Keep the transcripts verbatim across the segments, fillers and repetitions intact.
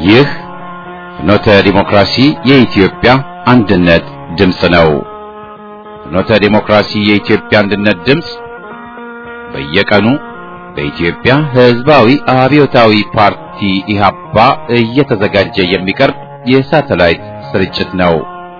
ይህ ፍኖተ ዲሞክራሲ የኢትዮጵያ አንድነት ድምፅ ነው። ፍኖተ ዲሞክራሲ የኢትዮጵያ አንድነት ድምፅ በየቀኑ በኢትዮጵያ ሕዝባዊ አብዮታዊ ፓርቲ ኢህአፓ እየተዘጋጀ የሚቀርብ የሳተላይት ስርጭት ነው።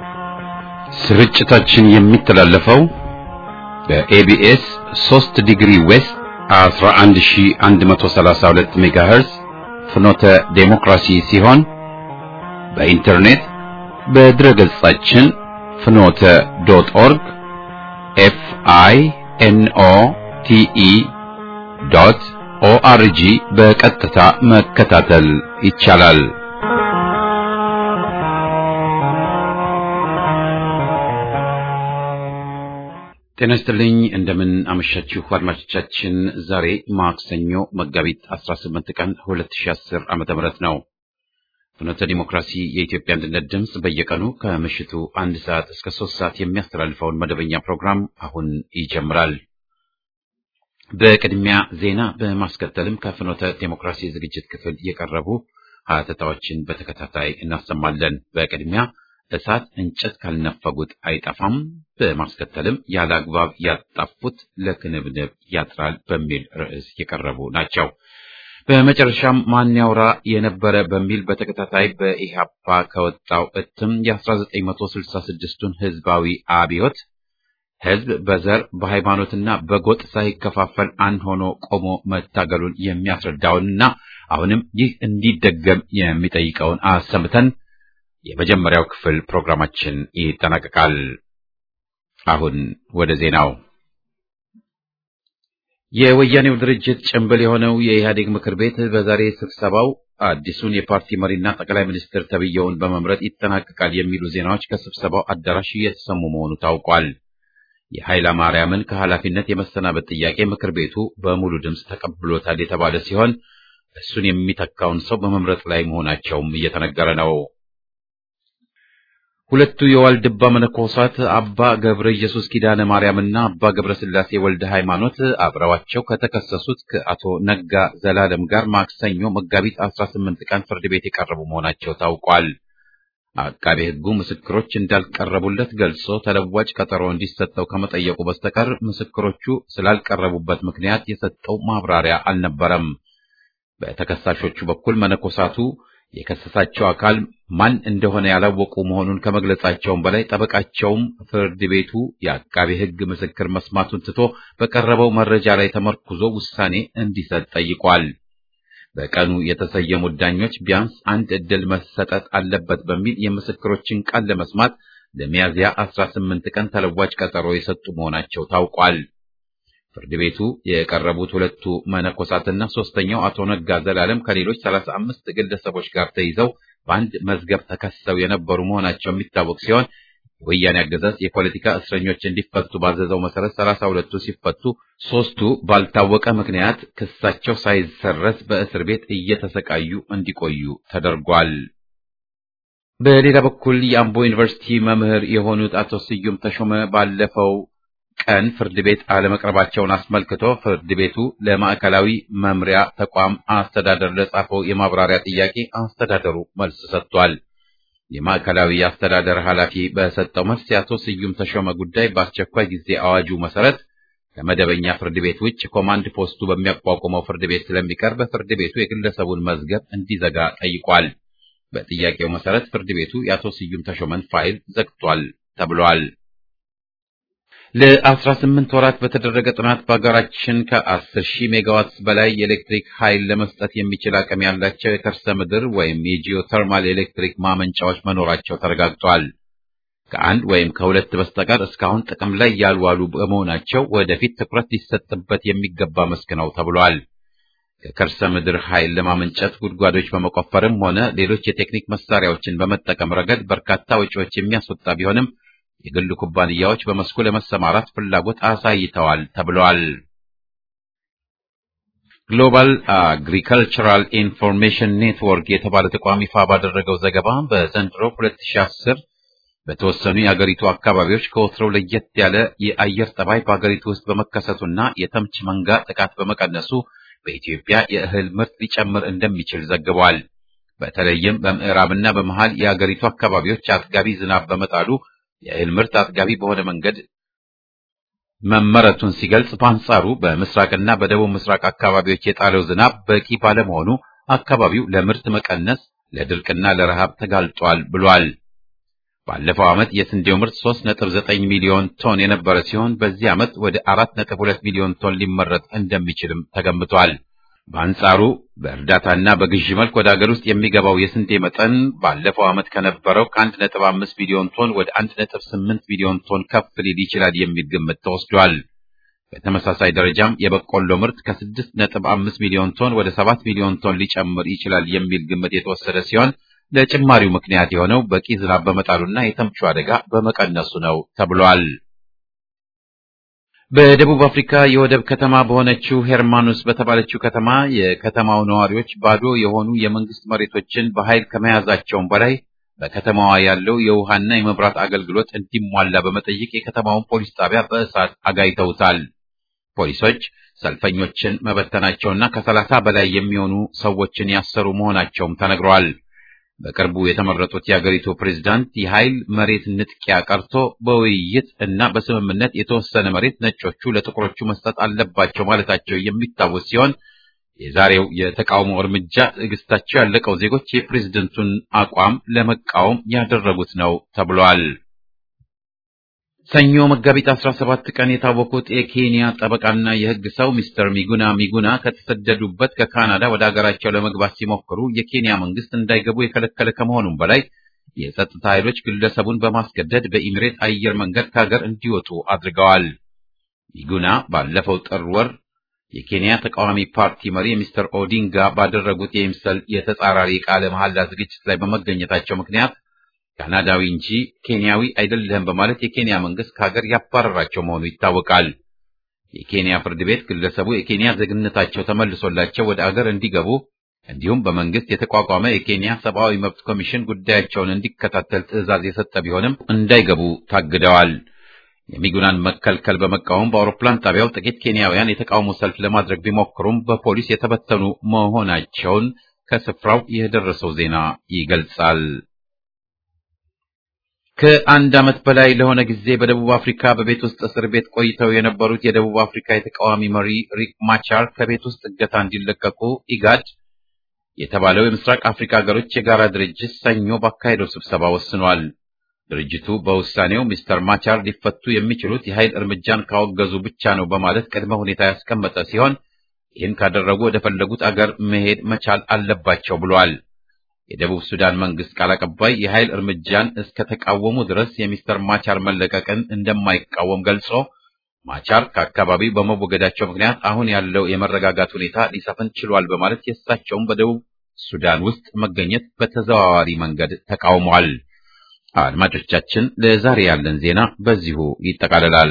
ስርጭታችን የሚተላለፈው በኤቢኤስ ሶስት ዲግሪ ዌስት አስራ አንድ ሺህ አንድ መቶ ሰላሳ ሁለት ሜጋሄርዝ ፍኖተ ዴሞክራሲ ሲሆን በኢንተርኔት በድረ ገጻችን ፍኖተ ዶት ኦርግ ኤፍ አይ ኤን ኦ ቲ ኢ ዶት ኦ አር ጂ በቀጥታ መከታተል ይቻላል። ጤና ይስጥልኝ። እንደምን አመሻችሁ አድማጮቻችን። ዛሬ ማክሰኞ መጋቢት አስራ ስምንት ቀን ሁለት ሺህ አስር ዓመተ ምህረት ነው። ፍኖተ ዲሞክራሲ የኢትዮጵያ አንድነት ድምፅ በየቀኑ ከምሽቱ አንድ ሰዓት እስከ ሶስት ሰዓት የሚያስተላልፈውን መደበኛ ፕሮግራም አሁን ይጀምራል። በቅድሚያ ዜና በማስከተልም ከፍኖተ ዲሞክራሲ ዝግጅት ክፍል የቀረቡ ሀተታዎችን በተከታታይ እናሰማለን። በቅድሚያ እሳት እንጨት ካልነፈጉት አይጠፋም፣ በማስከተልም ያለ አግባብ ያጣፉት ለክንብንብ ያጥራል በሚል ርዕስ የቀረቡ ናቸው። በመጨረሻም ማን ያውራ የነበረ በሚል በተከታታይ በኢህአፓ ከወጣው እትም የ1966ቱን ህዝባዊ አብዮት ህዝብ በዘር በሃይማኖትና በጎጥ ሳይከፋፈል አንድ ሆኖ ቆሞ መታገሉን የሚያስረዳውንና አሁንም ይህ እንዲደገም የሚጠይቀውን አሰምተን የመጀመሪያው ክፍል ፕሮግራማችን ይጠናቀቃል። አሁን ወደ ዜናው። የወያኔው ድርጅት ጭምብል የሆነው የኢህአዴግ ምክር ቤት በዛሬ ስብሰባው አዲሱን የፓርቲ መሪና ጠቅላይ ሚኒስትር ተብየውን በመምረጥ ይጠናቀቃል የሚሉ ዜናዎች ከስብሰባው አዳራሽ እየተሰሙ መሆኑ ታውቋል። የኃይለ ማርያምን ከኃላፊነት የመሰናበት ጥያቄ ምክር ቤቱ በሙሉ ድምፅ ተቀብሎታል የተባለ ሲሆን እሱን የሚተካውን ሰው በመምረጥ ላይ መሆናቸውም እየተነገረ ነው። ሁለቱ የዋልድባ መነኮሳት አባ ገብረ ኢየሱስ ኪዳነ ማርያምና አባ ገብረ ስላሴ ወልደ ሃይማኖት አብረዋቸው ከተከሰሱት ከአቶ ነጋ ዘላለም ጋር ማክሰኞ መጋቢት አስራ ስምንት ቀን ፍርድ ቤት የቀረቡ መሆናቸው ታውቋል። አቃቤ ሕጉ ምስክሮች እንዳልቀረቡለት ገልጾ ተለዋጭ ቀጠሮ እንዲሰጠው ከመጠየቁ በስተቀር ምስክሮቹ ስላልቀረቡበት ምክንያት የሰጠው ማብራሪያ አልነበረም። በተከሳሾቹ በኩል መነኮሳቱ የከሰሳቸው አካል ማን እንደሆነ ያላወቁ መሆኑን ከመግለጻቸውም በላይ ጠበቃቸውም ፍርድ ቤቱ የአቃቤ ሕግ ምስክር መስማቱን ትቶ በቀረበው መረጃ ላይ ተመርኩዞ ውሳኔ እንዲሰጥ ጠይቋል። በቀኑ የተሰየሙት ዳኞች ቢያንስ አንድ ዕድል መሰጠት አለበት በሚል የምስክሮችን ቃል ለመስማት ለሚያዝያ አስራ ስምንት ቀን ተለዋጭ ቀጠሮ የሰጡ መሆናቸው ታውቋል። ፍርድ ቤቱ የቀረቡት ሁለቱ መነኮሳትና ሶስተኛው አቶ ነጋ ዘላለም ከሌሎች ሰላሳ አምስት ግለሰቦች ጋር ተይዘው በአንድ መዝገብ ተከሰው የነበሩ መሆናቸው የሚታወቅ ሲሆን ወያኔ አገዛዝ የፖለቲካ እስረኞች እንዲፈቱ ባዘዘው መሰረት ሰላሳ ሁለቱ ሲፈቱ ሶስቱ ባልታወቀ ምክንያት ክሳቸው ሳይሰረዝ በእስር ቤት እየተሰቃዩ እንዲቆዩ ተደርጓል። በሌላ በኩል የአምቦ ዩኒቨርሲቲ መምህር የሆኑት አቶ ስዩም ተሾመ ባለፈው ቀን ፍርድ ቤት አለመቅረባቸውን አስመልክቶ ፍርድ ቤቱ ለማዕከላዊ መምሪያ ተቋም አስተዳደር ለጻፈው የማብራሪያ ጥያቄ አስተዳደሩ መልስ ሰጥቷል። የማዕከላዊ አስተዳደር ኃላፊ በሰጠው መልስ የአቶ ስዩም ተሾመ ጉዳይ በአስቸኳይ ጊዜ አዋጁ መሰረት ከመደበኛ ፍርድ ቤት ውጭ ኮማንድ ፖስቱ በሚያቋቁመው ፍርድ ቤት ስለሚቀርብ ፍርድ ቤቱ የግለሰቡን መዝገብ እንዲዘጋ ጠይቋል። በጥያቄው መሰረት ፍርድ ቤቱ የአቶ ስዩም ተሾመን ፋይል ዘግቷል ተብሏል። ለአስራ ስምንት ወራት በተደረገ ጥናት በአገራችን ከአስር ሺህ ሜጋዋት በላይ የኤሌክትሪክ ኃይል ለመስጠት የሚችል አቅም ያላቸው የከርሰ ምድር ወይም የጂኦተርማል ኤሌክትሪክ ማመንጫዎች መኖራቸው ተረጋግጧል። ከአንድ ወይም ከሁለት በስተቀር እስካሁን ጥቅም ላይ ያልዋሉ በመሆናቸው ወደፊት ትኩረት ሊሰጥበት የሚገባ መስክ ነው ተብሏል። ከከርሰ ምድር ኃይል ለማመንጨት ጉድጓዶች በመቆፈርም ሆነ ሌሎች የቴክኒክ መሳሪያዎችን በመጠቀም ረገድ በርካታ ወጪዎች የሚያስወጣ ቢሆንም የግል ኩባንያዎች በመስኩ ለመሰማራት ፍላጎት አሳይተዋል ተብሏል። ግሎባል አግሪካልቸራል ኢንፎርሜሽን ኔትወርክ የተባለ ተቋም ይፋ ባደረገው ዘገባ በዘንድሮ ሁለት ሺህ አስር በተወሰኑ የአገሪቱ አካባቢዎች ከወትሮው ለየት ያለ የአየር ጠባይ በአገሪቱ ውስጥ በመከሰቱና የተምች መንጋ ጥቃት በመቀነሱ በኢትዮጵያ የእህል ምርት ሊጨምር እንደሚችል ዘግቧል። በተለይም በምዕራብና በመሃል የአገሪቱ አካባቢዎች አጥጋቢ ዝናብ በመጣሉ የእህል ምርት አጥጋቢ በሆነ መንገድ መመረቱን ሲገልጽ፣ በአንጻሩ በምስራቅና በደቡብ ምስራቅ አካባቢዎች የጣለው ዝናብ በቂ ባለመሆኑ አካባቢው ለምርት መቀነስ፣ ለድርቅና ለረሃብ ተጋልጧል ብሏል። ባለፈው ዓመት የስንዴው ምርት ሶስት ነጥብ ዘጠኝ ሚሊዮን ቶን የነበረ ሲሆን በዚህ ዓመት ወደ አራት ነጥብ ሁለት ሚሊዮን ቶን ሊመረት እንደሚችልም ተገምቷል። በአንጻሩ በእርዳታና በግዢ መልክ ወደ አገር ውስጥ የሚገባው የስንዴ መጠን ባለፈው ዓመት ከነበረው ከአንድ ነጥብ አምስት ሚሊዮን ቶን ወደ አንድ ነጥብ ስምንት ሚሊዮን ቶን ከፍ ሊል ይችላል የሚል ግምት ተወስዷል። በተመሳሳይ ደረጃም የበቆሎ ምርት ከስድስት ነጥብ አምስት ሚሊዮን ቶን ወደ ሰባት ሚሊዮን ቶን ሊጨምር ይችላል የሚል ግምት የተወሰደ ሲሆን ለጭማሪው ምክንያት የሆነው በቂ ዝናብ በመጣሉና የተምቹ አደጋ በመቀነሱ ነው ተብሏል። በደቡብ አፍሪካ የወደብ ከተማ በሆነችው ሄርማኑስ በተባለችው ከተማ የከተማው ነዋሪዎች ባዶ የሆኑ የመንግስት መሬቶችን በኃይል ከመያዛቸውም በላይ በከተማዋ ያለው የውሃና የመብራት አገልግሎት እንዲሟላ በመጠየቅ የከተማውን ፖሊስ ጣቢያ በእሳት አጋይተውታል። ፖሊሶች ሰልፈኞችን መበተናቸውና ከሰላሳ በላይ የሚሆኑ ሰዎችን ያሰሩ መሆናቸውም ተነግረዋል። በቅርቡ የተመረጡት የአገሪቱ ፕሬዝዳንት የኃይል መሬት ንጥቂያ ቀርቶ በውይይት እና በስምምነት የተወሰነ መሬት ነጮቹ ለጥቁሮቹ መስጠት አለባቸው ማለታቸው የሚታወስ ሲሆን የዛሬው የተቃውሞ እርምጃ ትዕግስታቸው ያለቀው ዜጎች የፕሬዝደንቱን አቋም ለመቃወም ያደረጉት ነው ተብሏል። ሰኞ መጋቢት አስራ ሰባት ቀን የታወቁት የኬንያ ጠበቃና የሕግ ሰው ሚስተር ሚጉና ሚጉና ከተሰደዱበት ከካናዳ ወደ አገራቸው ለመግባት ሲሞክሩ የኬንያ መንግስት እንዳይገቡ የከለከለ ከመሆኑም በላይ የጸጥታ ኃይሎች ግለሰቡን በማስገደድ በኢሚሬት አየር መንገድ ከሀገር እንዲወጡ አድርገዋል። ሚጉና ባለፈው ጥር ወር የኬንያ ተቃዋሚ ፓርቲ መሪ ሚስተር ኦዲንጋ ባደረጉት የምስል የተጻራሪ ቃለ መሐላ ዝግጅት ላይ በመገኘታቸው ምክንያት ካናዳዊ እንጂ ኬንያዊ አይደለም በማለት የኬንያ መንግስት ከሀገር ያባረራቸው መሆኑ ይታወቃል። የኬንያ ፍርድ ቤት ግለሰቡ የኬንያ ዜግነታቸው ተመልሶላቸው ወደ አገር እንዲገቡ እንዲሁም በመንግስት የተቋቋመ የኬንያ ሰብአዊ መብት ኮሚሽን ጉዳያቸውን እንዲከታተል ትዕዛዝ የሰጠ ቢሆንም እንዳይገቡ ታግደዋል። የሚጉናን መከልከል በመቃወም በአውሮፕላን ጣቢያው ጥቂት ኬንያውያን የተቃውሞ ሰልፍ ለማድረግ ቢሞክሩም በፖሊስ የተበተኑ መሆናቸውን ከስፍራው የደረሰው ዜና ይገልጻል። ከአንድ ዓመት በላይ ለሆነ ጊዜ በደቡብ አፍሪካ በቤት ውስጥ እስር ቤት ቆይተው የነበሩት የደቡብ አፍሪካ የተቃዋሚ መሪ ሪክ ማቻር ከቤት ውስጥ እገታ እንዲለቀቁ ኢጋድ የተባለው የምስራቅ አፍሪካ ሀገሮች የጋራ ድርጅት ሰኞ ባካሄደው ስብሰባ ወስኗል። ድርጅቱ በውሳኔው ሚስተር ማቻር ሊፈቱ የሚችሉት የኃይል እርምጃን ካወገዙ ብቻ ነው በማለት ቅድመ ሁኔታ ያስቀመጠ ሲሆን ይህን ካደረጉ ወደ ፈለጉት አገር መሄድ መቻል አለባቸው ብሏል። የደቡብ ሱዳን መንግስት ቃል አቀባይ የኃይል እርምጃን እስከ ተቃወሙ ድረስ የሚስተር ማቻር መለቀቅን እንደማይቃወም ገልጾ ማቻር ከአካባቢው በመወገዳቸው ምክንያት አሁን ያለው የመረጋጋት ሁኔታ ሊሰፍን ችሏል በማለት የእሳቸውን በደቡብ ሱዳን ውስጥ መገኘት በተዘዋዋሪ መንገድ ተቃውሟል። አድማጮቻችን፣ ለዛሬ ያለን ዜና በዚሁ ይጠቃለላል።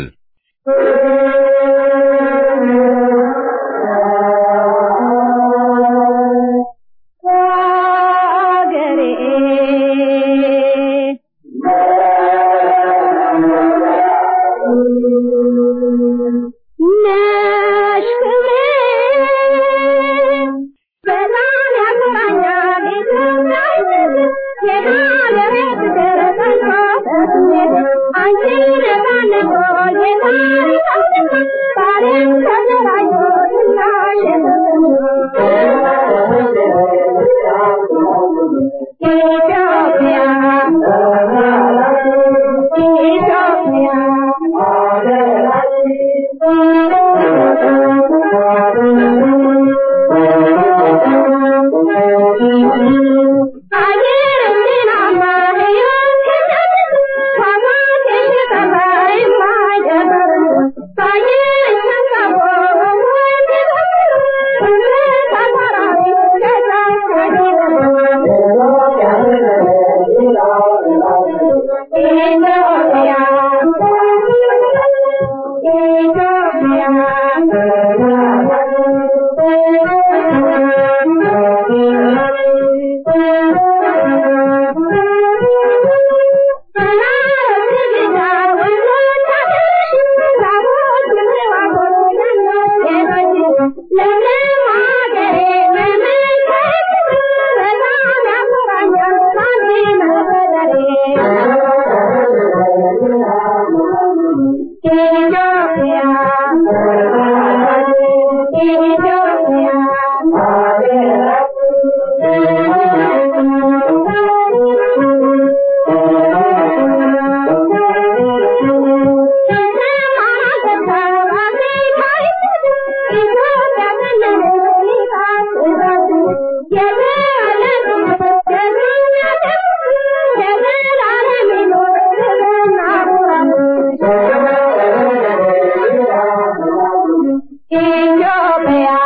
ኢትዮጵያ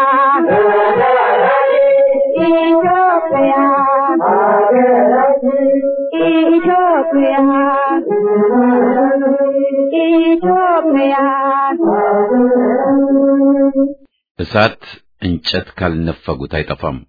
ኢትዮጵያ ኢትዮጵያ እሳት እንጨት ካልነፈጉት አይጠፋም።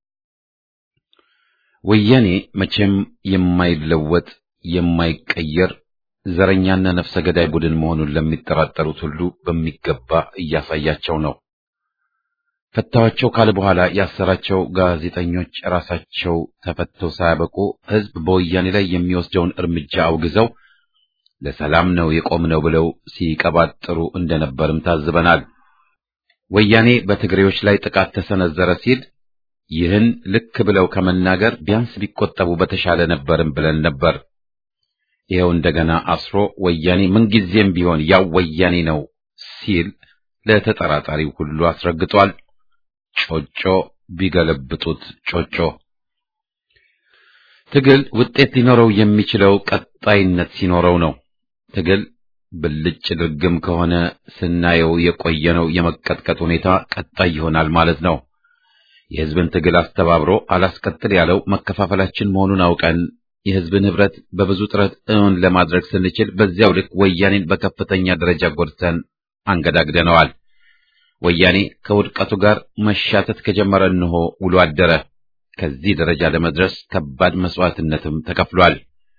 ወያኔ መቼም የማይለወጥ የማይቀየር ዘረኛና ነፍሰ ገዳይ ቡድን መሆኑን ለሚጠራጠሩት ሁሉ በሚገባ እያሳያቸው ነው። ፈታዋቸው ካለ በኋላ ያሰራቸው ጋዜጠኞች ራሳቸው ተፈተው ሳያበቁ ሕዝብ በወያኔ ላይ የሚወስደውን እርምጃ አውግዘው ለሰላም ነው የቆምነው ብለው ሲቀባጥሩ እንደነበርም ታዝበናል። ወያኔ በትግሬዎች ላይ ጥቃት ተሰነዘረ ሲል ይህን ልክ ብለው ከመናገር ቢያንስ ቢቆጠቡ በተሻለ ነበርም ብለን ነበር። ይኸው እንደገና አስሮ ወያኔ ምንጊዜም ቢሆን ያው ወያኔ ነው ሲል ለተጠራጣሪው ሁሉ አስረግጧል። ጮጮ ቢገለብጡት ጮጮ። ትግል ውጤት ሊኖረው የሚችለው ቀጣይነት ሲኖረው ነው። ትግል ብልጭ ድርግም ከሆነ ስናየው የቆየነው የመቀጥቀጥ ሁኔታ ቀጣይ ይሆናል ማለት ነው። የሕዝብን ትግል አስተባብሮ አላስቀጥል ያለው መከፋፈላችን መሆኑን አውቀን የሕዝብን ህብረት በብዙ ጥረት እውን ለማድረግ ስንችል በዚያው ልክ ወያኔን በከፍተኛ ደረጃ ጎድተን አንገዳግደነዋል። ወያኔ ከውድቀቱ ጋር መሻተት ከጀመረ እንሆ ውሎ አደረ። ከዚህ ደረጃ ለመድረስ ከባድ መስዋዕትነትም ተከፍሏል።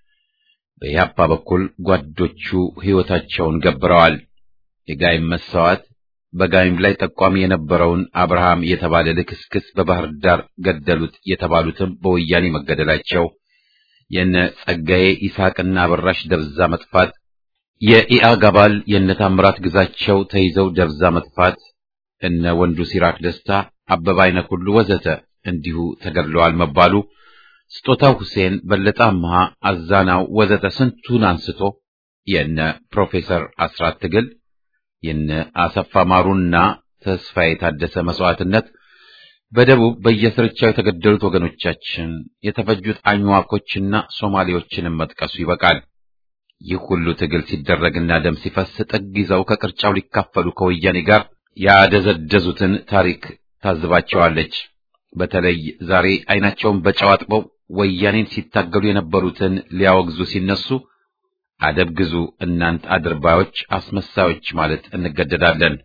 በኢህአፓ በኩል ጓዶቹ ሕይወታቸውን ገብረዋል። የጋይም መስዋዕት በጋይም ላይ ጠቋሚ የነበረውን አብርሃም የተባለ ልክስክስ በባህር ዳር ገደሉት የተባሉትም በወያኔ መገደላቸው፣ የነ ጸጋዬ ይስሐቅና አበራሽ ደብዛ መጥፋት፣ የኢአግ አባል የነ ታምራት ግዛቸው ተይዘው ደብዛ መጥፋት፣ እነ ወንዱ ሲራክ ደስታ፣ አበባ አይነክ ሁሉ ወዘተ እንዲሁ ተገድለዋል መባሉ፣ ስጦታው ሁሴን፣ በለጠ አምሃ፣ አዛናው ወዘተ ስንቱን አንስቶ የነ ፕሮፌሰር አስራት ትግል፣ የነ አሰፋ ማሩና ተስፋዬ ታደሰ መስዋዕትነት፣ በደቡብ በየስርቻው የተገደሉት ወገኖቻችን፣ የተፈጁት አኝዋኮችና ሶማሌዎችንም መጥቀሱ ይበቃል። ይህ ሁሉ ትግል ሲደረግና ደም ሲፈስ ጥግ ይዘው ከቅርጫው ሊካፈሉ ከወያኔ ጋር ያደዘደዙትን ታሪክ ታዝባቸዋለች። በተለይ ዛሬ አይናቸውን በጨው አጥበው ወያኔን ሲታገሉ የነበሩትን ሊያወግዙ ሲነሱ አደብ ግዙ እናንት አድርባዮች፣ አስመሳዮች ማለት እንገደዳለን።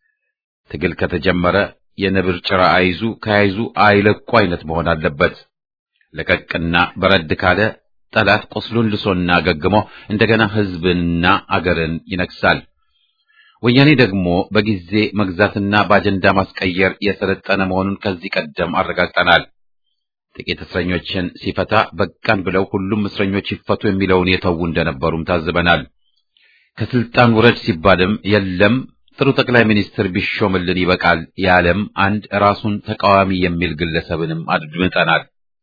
ትግል ከተጀመረ የነብር ጭራ አይዙ ከያይዙ አይለቁ አይነት መሆን አለበት። ለቀቅና በረድ ካለ ጠላት ቆስሉን ልሶና ገግሞ እንደገና ሕዝብንና አገርን ይነክሳል። ወያኔ ደግሞ በጊዜ መግዛትና በአጀንዳ ማስቀየር የሰለጠነ መሆኑን ከዚህ ቀደም አረጋግጠናል። ጥቂት እስረኞችን ሲፈታ በቃን ብለው ሁሉም እስረኞች ይፈቱ የሚለውን የተዉ እንደነበሩም ታዝበናል። ከስልጣን ውረድ ሲባልም የለም ጥሩ ጠቅላይ ሚኒስትር ቢሾምልን ይበቃል ያለም አንድ ራሱን ተቃዋሚ የሚል ግለሰብንም አድምጠናል።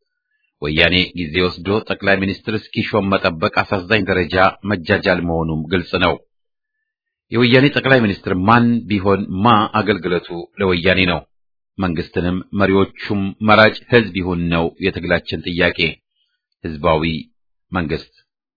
ወያኔ ጊዜ ወስዶ ጠቅላይ ሚኒስትር እስኪሾም መጠበቅ አሳዛኝ ደረጃ መጃጃል መሆኑም ግልጽ ነው። የወያኔ ጠቅላይ ሚኒስትር ማን ቢሆን ማ አገልግሎቱ ለወያኔ ነው። መንግስትንም መሪዎቹም መራጭ ሕዝብ ይሁን ነው የትግላችን ጥያቄ። ሕዝባዊ መንግስት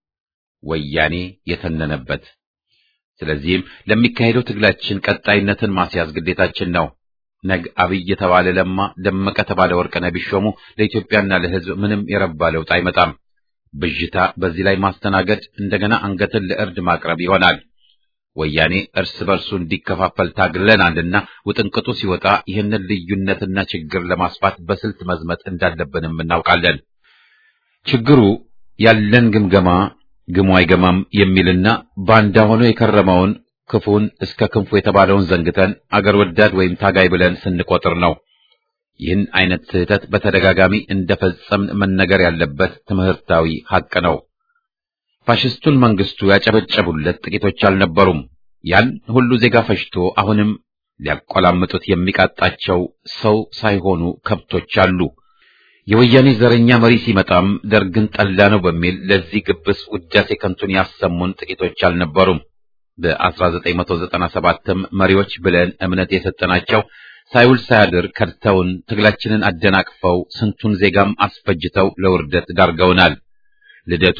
ወያኔ የተነነበት። ስለዚህም ለሚካሄደው ትግላችን ቀጣይነትን ማስያዝ ግዴታችን ነው። ነግ አብይ የተባለ ለማ፣ ደመቀ ተባለ ወርቅነህ ቢሾሙ ለኢትዮጵያና ለሕዝብ ምንም የረባ ለውጥ አይመጣም። ብዥታ በዚህ ላይ ማስተናገድ እንደገና አንገትን ለእርድ ማቅረብ ይሆናል። ወያኔ እርስ በርሱ እንዲከፋፈል ታግለናልና ውጥንቅጡ ሲወጣ ይህንን ልዩነትና ችግር ለማስፋት በስልት መዝመት እንዳለብንም እናውቃለን። ችግሩ ያለን ግምገማ ግሙ አይገማም የሚልና ባንዳ ሆኖ የከረመውን ክፉን እስከ ክንፉ የተባለውን ዘንግተን አገር ወዳድ ወይም ታጋይ ብለን ስንቆጥር ነው። ይህን አይነት ስህተት በተደጋጋሚ እንደፈጸምን መነገር ያለበት ትምህርታዊ ሐቅ ነው። ፋሽስቱን መንግስቱ ያጨበጨቡለት ጥቂቶች አልነበሩም። ያን ሁሉ ዜጋ ፈጅቶ አሁንም ሊያቆላምጡት የሚቃጣቸው ሰው ሳይሆኑ ከብቶች አሉ። የወያኔ ዘረኛ መሪ ሲመጣም ደርግን ጠላ ነው በሚል ለዚህ ግብስ ውዳሴ ከንቱን ያሰሙን ጥቂቶች አልነበሩም። በአስራ ዘጠኝ መቶ ዘጠና ሰባትም መሪዎች ብለን እምነት የሰጠናቸው ሳይውል ሳያድር ከድተውን ትግላችንን አደናቅፈው ስንቱን ዜጋም አስፈጅተው ለውርደት ዳርገውናል። ልደቱ፣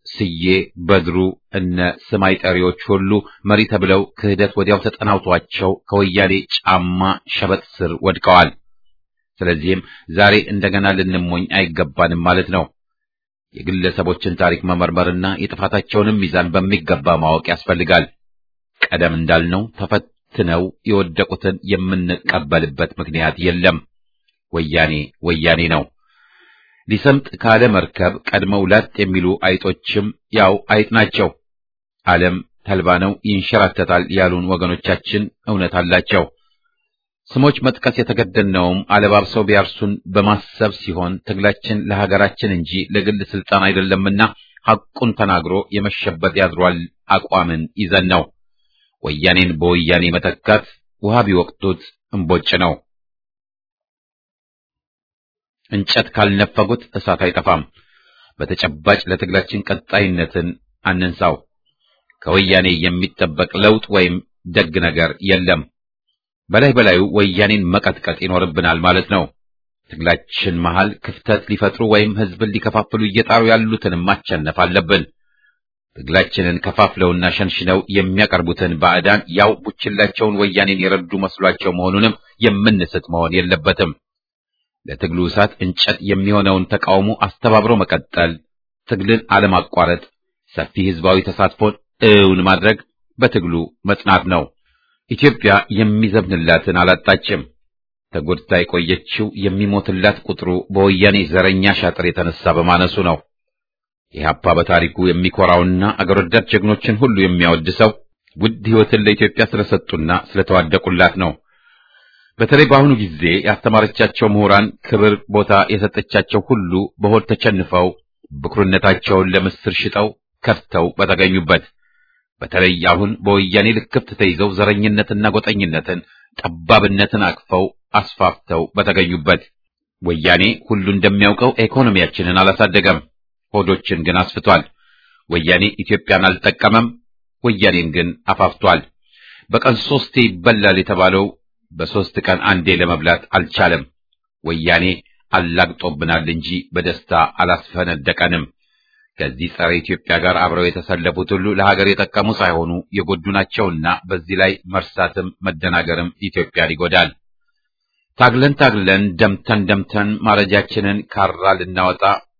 ስዬ፣ በድሩ እነ ስማይ ጠሪዎች ሁሉ መሪ ተብለው ክህደት ወዲያው ተጠናውቷቸው ከወያኔ ጫማ ሸበጥ ስር ወድቀዋል። ስለዚህም ዛሬ እንደገና ልንሞኝ አይገባንም ማለት ነው። የግለሰቦችን ታሪክ መመርመርና የጥፋታቸውንም ሚዛን በሚገባ ማወቅ ያስፈልጋል። ቀደም እንዳልነው ተፈትነው የወደቁትን የምንቀበልበት ምክንያት የለም። ወያኔ ወያኔ ነው። ሊሰምጥ ካለ መርከብ ቀድመው ላጥ የሚሉ አይጦችም ያው አይጥ ናቸው። ዓለም ተልባ ነው ይንሸራተታል ያሉን ወገኖቻችን እውነት አላቸው። ስሞች መጥቀስ የተገደድነውም አለባብሰው ቢያርሱን በማሰብ ሲሆን ትግላችን ለሀገራችን እንጂ ለግል ስልጣን አይደለምና ሐቁን ተናግሮ የመሸበት ያድሯል አቋምን ይዘን ነው። ወያኔን በወያኔ መተካት ውሃ ቢወቅቱት እምቦጭ ነው። እንጨት ካልነፈጉት እሳት አይጠፋም። በተጨባጭ ለትግላችን ቀጣይነትን አንንሳው። ከወያኔ የሚጠበቅ ለውጥ ወይም ደግ ነገር የለም። በላይ በላዩ ወያኔን መቀጥቀጥ ይኖርብናል ማለት ነው። ትግላችን መሃል ክፍተት ሊፈጥሩ ወይም ህዝብን ሊከፋፍሉ እየጣሩ ያሉትን ማቸነፍ አለብን። ትግላችንን ከፋፍለውና ሸንሽነው የሚያቀርቡትን ባዕዳን ያው ቡችላቸውን ወያኔን የረዱ መስሏቸው መሆኑንም የምንስት መሆን የለበትም። ለትግሉ እሳት እንጨት የሚሆነውን ተቃውሞ አስተባብሮ መቀጠል፣ ትግልን አለማቋረጥ፣ ሰፊ ህዝባዊ ተሳትፎን እውን ማድረግ፣ በትግሉ መጽናት ነው። ኢትዮጵያ የሚዘብንላትን አላጣችም። ተጎድታ የቆየችው የሚሞትላት ቁጥሩ በወያኔ ዘረኛ ሻጥር የተነሳ በማነሱ ነው። ኢህአፓ በታሪኩ የሚኮራውና አገር ወዳድ ጀግኖችን ሁሉ የሚያወድሰው ውድ ህይወትን ለኢትዮጵያ ስለሰጡና ስለተዋደቁላት ነው። በተለይ በአሁኑ ጊዜ ያስተማረቻቸው ምሁራን ክብር ቦታ የሰጠቻቸው ሁሉ በሆድ ተቸንፈው ብኩርነታቸውን ለምስር ሽጠው ከፍተው በተገኙበት፣ በተለይ አሁን በወያኔ ልክፍት ተይዘው ዘረኝነትና ጎጠኝነትን ጠባብነትን አቅፈው አስፋፍተው በተገኙበት፣ ወያኔ ሁሉ እንደሚያውቀው ኢኮኖሚያችንን አላሳደገም፣ ሆዶችን ግን አስፍቷል። ወያኔ ኢትዮጵያን አልጠቀመም፣ ወያኔን ግን አፋፍቷል። በቀን ሶስቴ ይበላል የተባለው በሶስት ቀን አንዴ ለመብላት አልቻለም። ወያኔ አላግጦብናል እንጂ በደስታ አላስፈነደቀንም። ከዚህ ጸረ ኢትዮጵያ ጋር አብረው የተሰለፉት ሁሉ ለሀገር የጠቀሙ ሳይሆኑ የጎዱ ናቸውና በዚህ ላይ መርሳትም መደናገርም ኢትዮጵያን ይጎዳል። ታግለን ታግለን ደምተን ደምተን ማረጃችንን ካራ ልናወጣ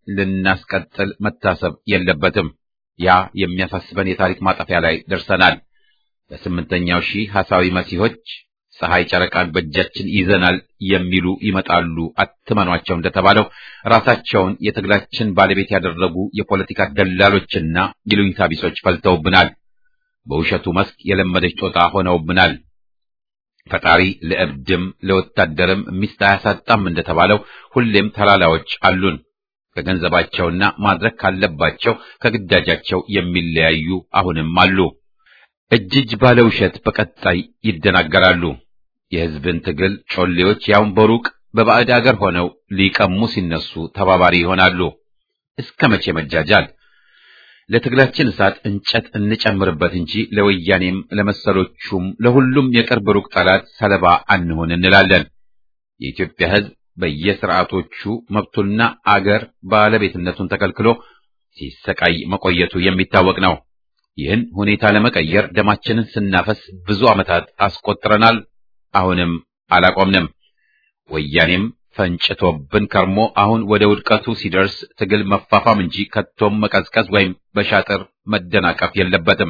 ልናስቀጥል መታሰብ የለበትም። ያ የሚያሳስበን የታሪክ ማጠፊያ ላይ ደርሰናል። በስምንተኛው ሺህ ሐሳዊ መሲሆች ፀሐይ ጨረቃን በእጃችን ይዘናል የሚሉ ይመጣሉ። አትመኗቸው እንደተባለው ራሳቸውን የትግላችን ባለቤት ያደረጉ የፖለቲካ ደላሎችና ይሉኝታ ቢሶች ፈልተውብናል። በውሸቱ መስክ የለመደች ጦጣ ሆነውብናል። ፈጣሪ ለእብድም ለወታደርም ሚስት አያሳጣም እንደተባለው ሁሌም ተላላዎች አሉን። ከገንዘባቸውና ማድረግ ካለባቸው ከግዳጃቸው የሚለያዩ አሁንም አሉ። እጅ እጅ ባለ ውሸት በቀጣይ ይደናገራሉ። የህዝብን ትግል ጮሌዎች ያውን በሩቅ በባዕድ አገር ሆነው ሊቀሙ ሲነሱ ተባባሪ ይሆናሉ። እስከ መቼ መጃጃል? ለትግላችን እሳት እንጨት እንጨምርበት እንጂ ለወያኔም ለመሰሎቹም ለሁሉም የቅርብ ሩቅ ጠላት ሰለባ አንሆን እንላለን። የኢትዮጵያ ህዝብ በየስርዓቶቹ መብቱና አገር ባለቤትነቱን ተከልክሎ ሲሰቃይ መቆየቱ የሚታወቅ ነው። ይህን ሁኔታ ለመቀየር ደማችንን ስናፈስ ብዙ ዓመታት አስቆጥረናል። አሁንም አላቆምንም። ወያኔም ፈንጭቶብን ከርሞ አሁን ወደ ውድቀቱ ሲደርስ ትግል መፋፋም እንጂ ከቶም መቀዝቀዝ ወይም በሻጥር መደናቀፍ የለበትም።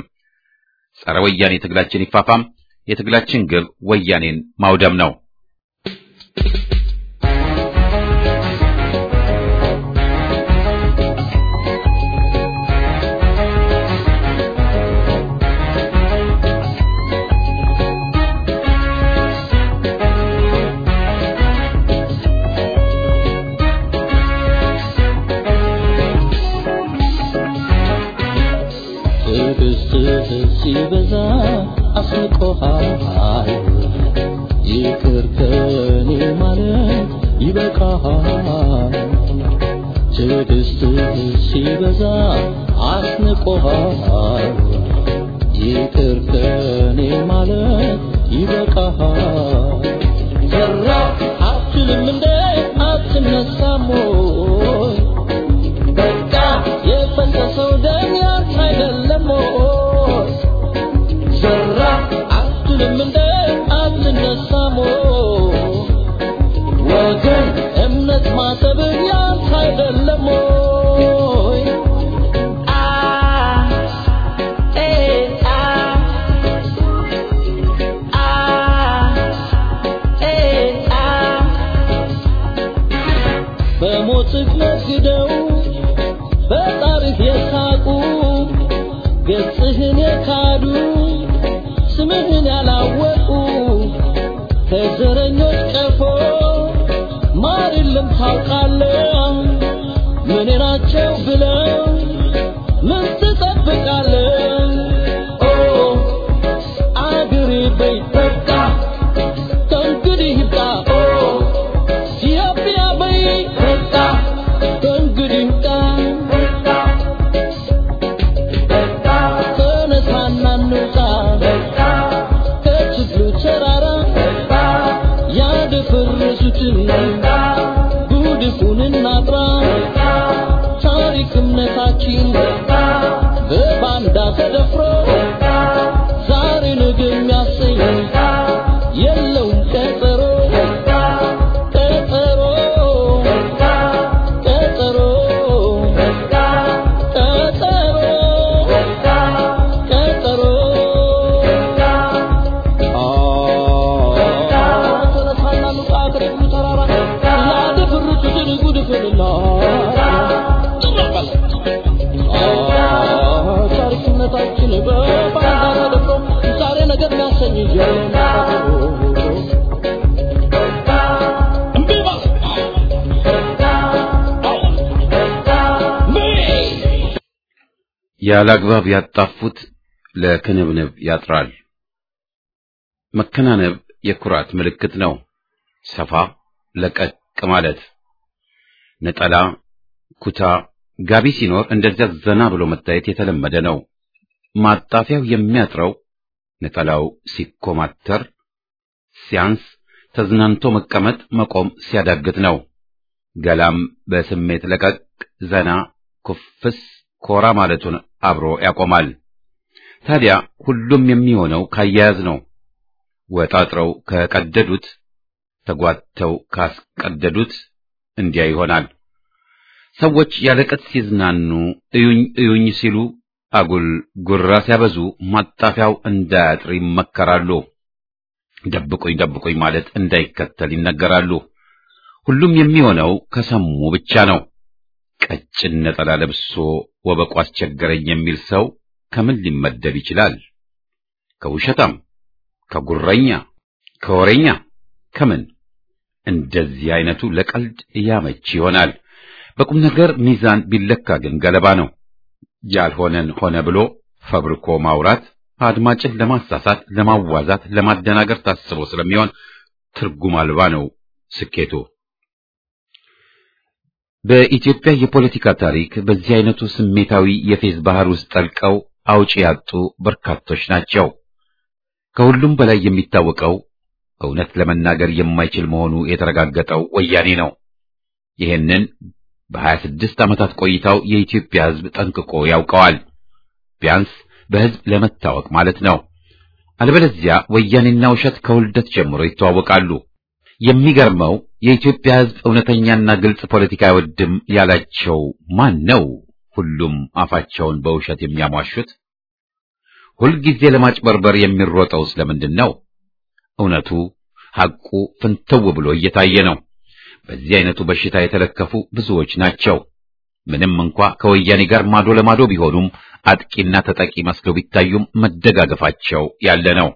ጸረ ወያኔ ትግላችን ይፋፋም። የትግላችን ግብ ወያኔን ማውደም ነው። ሲበዛ አስቆሃል ይቅር ከኔ ማለት ይበቃሃል። ትዕግስትህ ሲበዛ አስቆሃል ይቅር ከኔ ማለት ይበቃሃል። ዘራ አትልም እንደ አትነሳም ወይ በቃ የፈሰሰው ደም ከዘረኞች ቀፎ ማር የለም ታውቃለህ ምን ናቸው ብለው ምን ትጠብቃለህ ኦ አገሬ በይ በቃ ከእንግዲህ ይብቃ ኦ ኢትዮጵያ በይ በቃ ከእንግዲህ ይብቃ ተነሳና እንውጣ ከችግሩ ተራራ ያደፈረሱትን ጉድፉን እናጥራ ታሪክ እምነታችን በባንዳ ተደፍሮ ዛሬ ነገ የሚያሰኝ የለውም ቀጠሮ ቀጠሮ ቀጠሮ ቀጠሮ ቀጠሮ ተነሳና እንውጣ ከችግሩ ተራራ ያደፈረሱትን ጉድፉን እናጥራ ታሪክነታችን በባንዳ ተደፍሮ ዛሬ ነገር የሚያሰኝ ያላግባብ ያጣፉት ለክንብንብ ያጥራል። መከናነብ የኩራት ምልክት ነው። ሰፋ ለቀቅ ማለት ነጠላ ኩታ ጋቢ ሲኖር እንደዚያ ዘና ብሎ መታየት የተለመደ ነው። ማጣፊያው የሚያጥረው ነጠላው ሲኮማተር ሲያንስ ተዝናንቶ መቀመጥ መቆም ሲያዳግት ነው። ገላም በስሜት ለቀቅ ዘና ኩፍስ ኮራ ማለቱን አብሮ ያቆማል። ታዲያ ሁሉም የሚሆነው ካያያዝ ነው። ወጣጥረው ከቀደዱት ተጓተው ካስቀደዱት እንዲያ ይሆናል። ሰዎች ያለቀት ሲዝናኑ እዩኝ እዩኝ ሲሉ አጉል ጉራ ሲያበዙ ማጣፊያው እንዳያጥር ይመከራሉ። ደብቁኝ ደብቁኝ ማለት እንዳይከተል ይነገራሉ። ሁሉም የሚሆነው ከሰሙ ብቻ ነው። ቀጭን ነጠላ ለብሶ ወበቁ አስቸገረኝ የሚል ሰው ከምን ሊመደብ ይችላል? ከውሸታም፣ ከጉረኛ፣ ከወሬኛ ከምን? እንደዚህ አይነቱ ለቀልድ ያመች ይሆናል። በቁም ነገር ሚዛን ቢለካ ግን ገለባ ነው። ያልሆነን ሆነ ብሎ ፈብርኮ ማውራት አድማጭን ለማሳሳት፣ ለማዋዛት፣ ለማደናገር ታስቦ ስለሚሆን ትርጉም አልባ ነው ስኬቱ። በኢትዮጵያ የፖለቲካ ታሪክ በዚህ አይነቱ ስሜታዊ የፌዝ ባህር ውስጥ ጠልቀው አውጪ ያጡ በርካቶች ናቸው። ከሁሉም በላይ የሚታወቀው እውነት ለመናገር የማይችል መሆኑ የተረጋገጠው ወያኔ ነው። ይህንን በሀያ ስድስት ዓመታት ቆይታው የኢትዮጵያ ሕዝብ ጠንቅቆ ያውቀዋል። ቢያንስ በሕዝብ ለመታወቅ ማለት ነው። አለበለዚያ ወያኔና ውሸት ከውልደት ጀምሮ ይተዋወቃሉ። የሚገርመው የኢትዮጵያ ሕዝብ እውነተኛና ግልጽ ፖለቲካ አይወድም ያላቸው ማን ነው? ሁሉም አፋቸውን በውሸት የሚያሟሹት። ሁልጊዜ ለማጭበርበር የሚሮጠው ስለምንድን ነው? እውነቱ ሐቁ ፍንትው ብሎ እየታየ ነው። በዚህ አይነቱ በሽታ የተለከፉ ብዙዎች ናቸው። ምንም እንኳ ከወያኔ ጋር ማዶ ለማዶ ቢሆኑም አጥቂና ተጠቂ መስለው ቢታዩም መደጋገፋቸው ያለ ነው።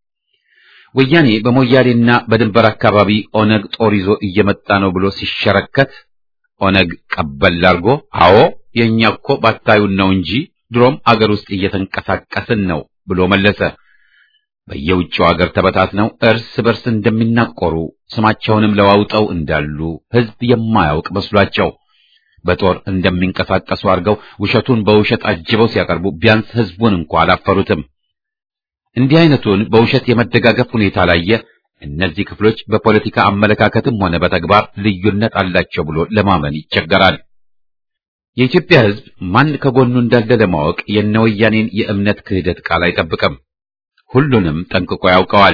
ወያኔ በሞያሌና በድንበር አካባቢ ኦነግ ጦር ይዞ እየመጣ ነው ብሎ ሲሸረከት ኦነግ ቀበል አድርጎ አዎ የኛ እኮ ባታዩን ነው እንጂ ድሮም አገር ውስጥ እየተንቀሳቀስን ነው ብሎ መለሰ። በየውጭው አገር ተበታትነው እርስ በርስ እንደሚናቆሩ ስማቸውንም ለዋውጠው እንዳሉ ሕዝብ የማያውቅ መስሏቸው በጦር እንደሚንቀሳቀሱ አድርገው ውሸቱን በውሸት አጅበው ሲያቀርቡ ቢያንስ ሕዝቡን እንኳን አላፈሩትም። እንዲህ አይነቱን በውሸት የመደጋገፍ ሁኔታ ላይ እነዚህ ክፍሎች በፖለቲካ አመለካከትም ሆነ በተግባር ልዩነት አላቸው ብሎ ለማመን ይቸገራል። የኢትዮጵያ ሕዝብ ማን ከጎኑ እንዳለ ለማወቅ የነወያኔን የእምነት ክህደት ቃል አይጠብቅም። ሁሉንም ጠንቅቆ ያውቀዋል።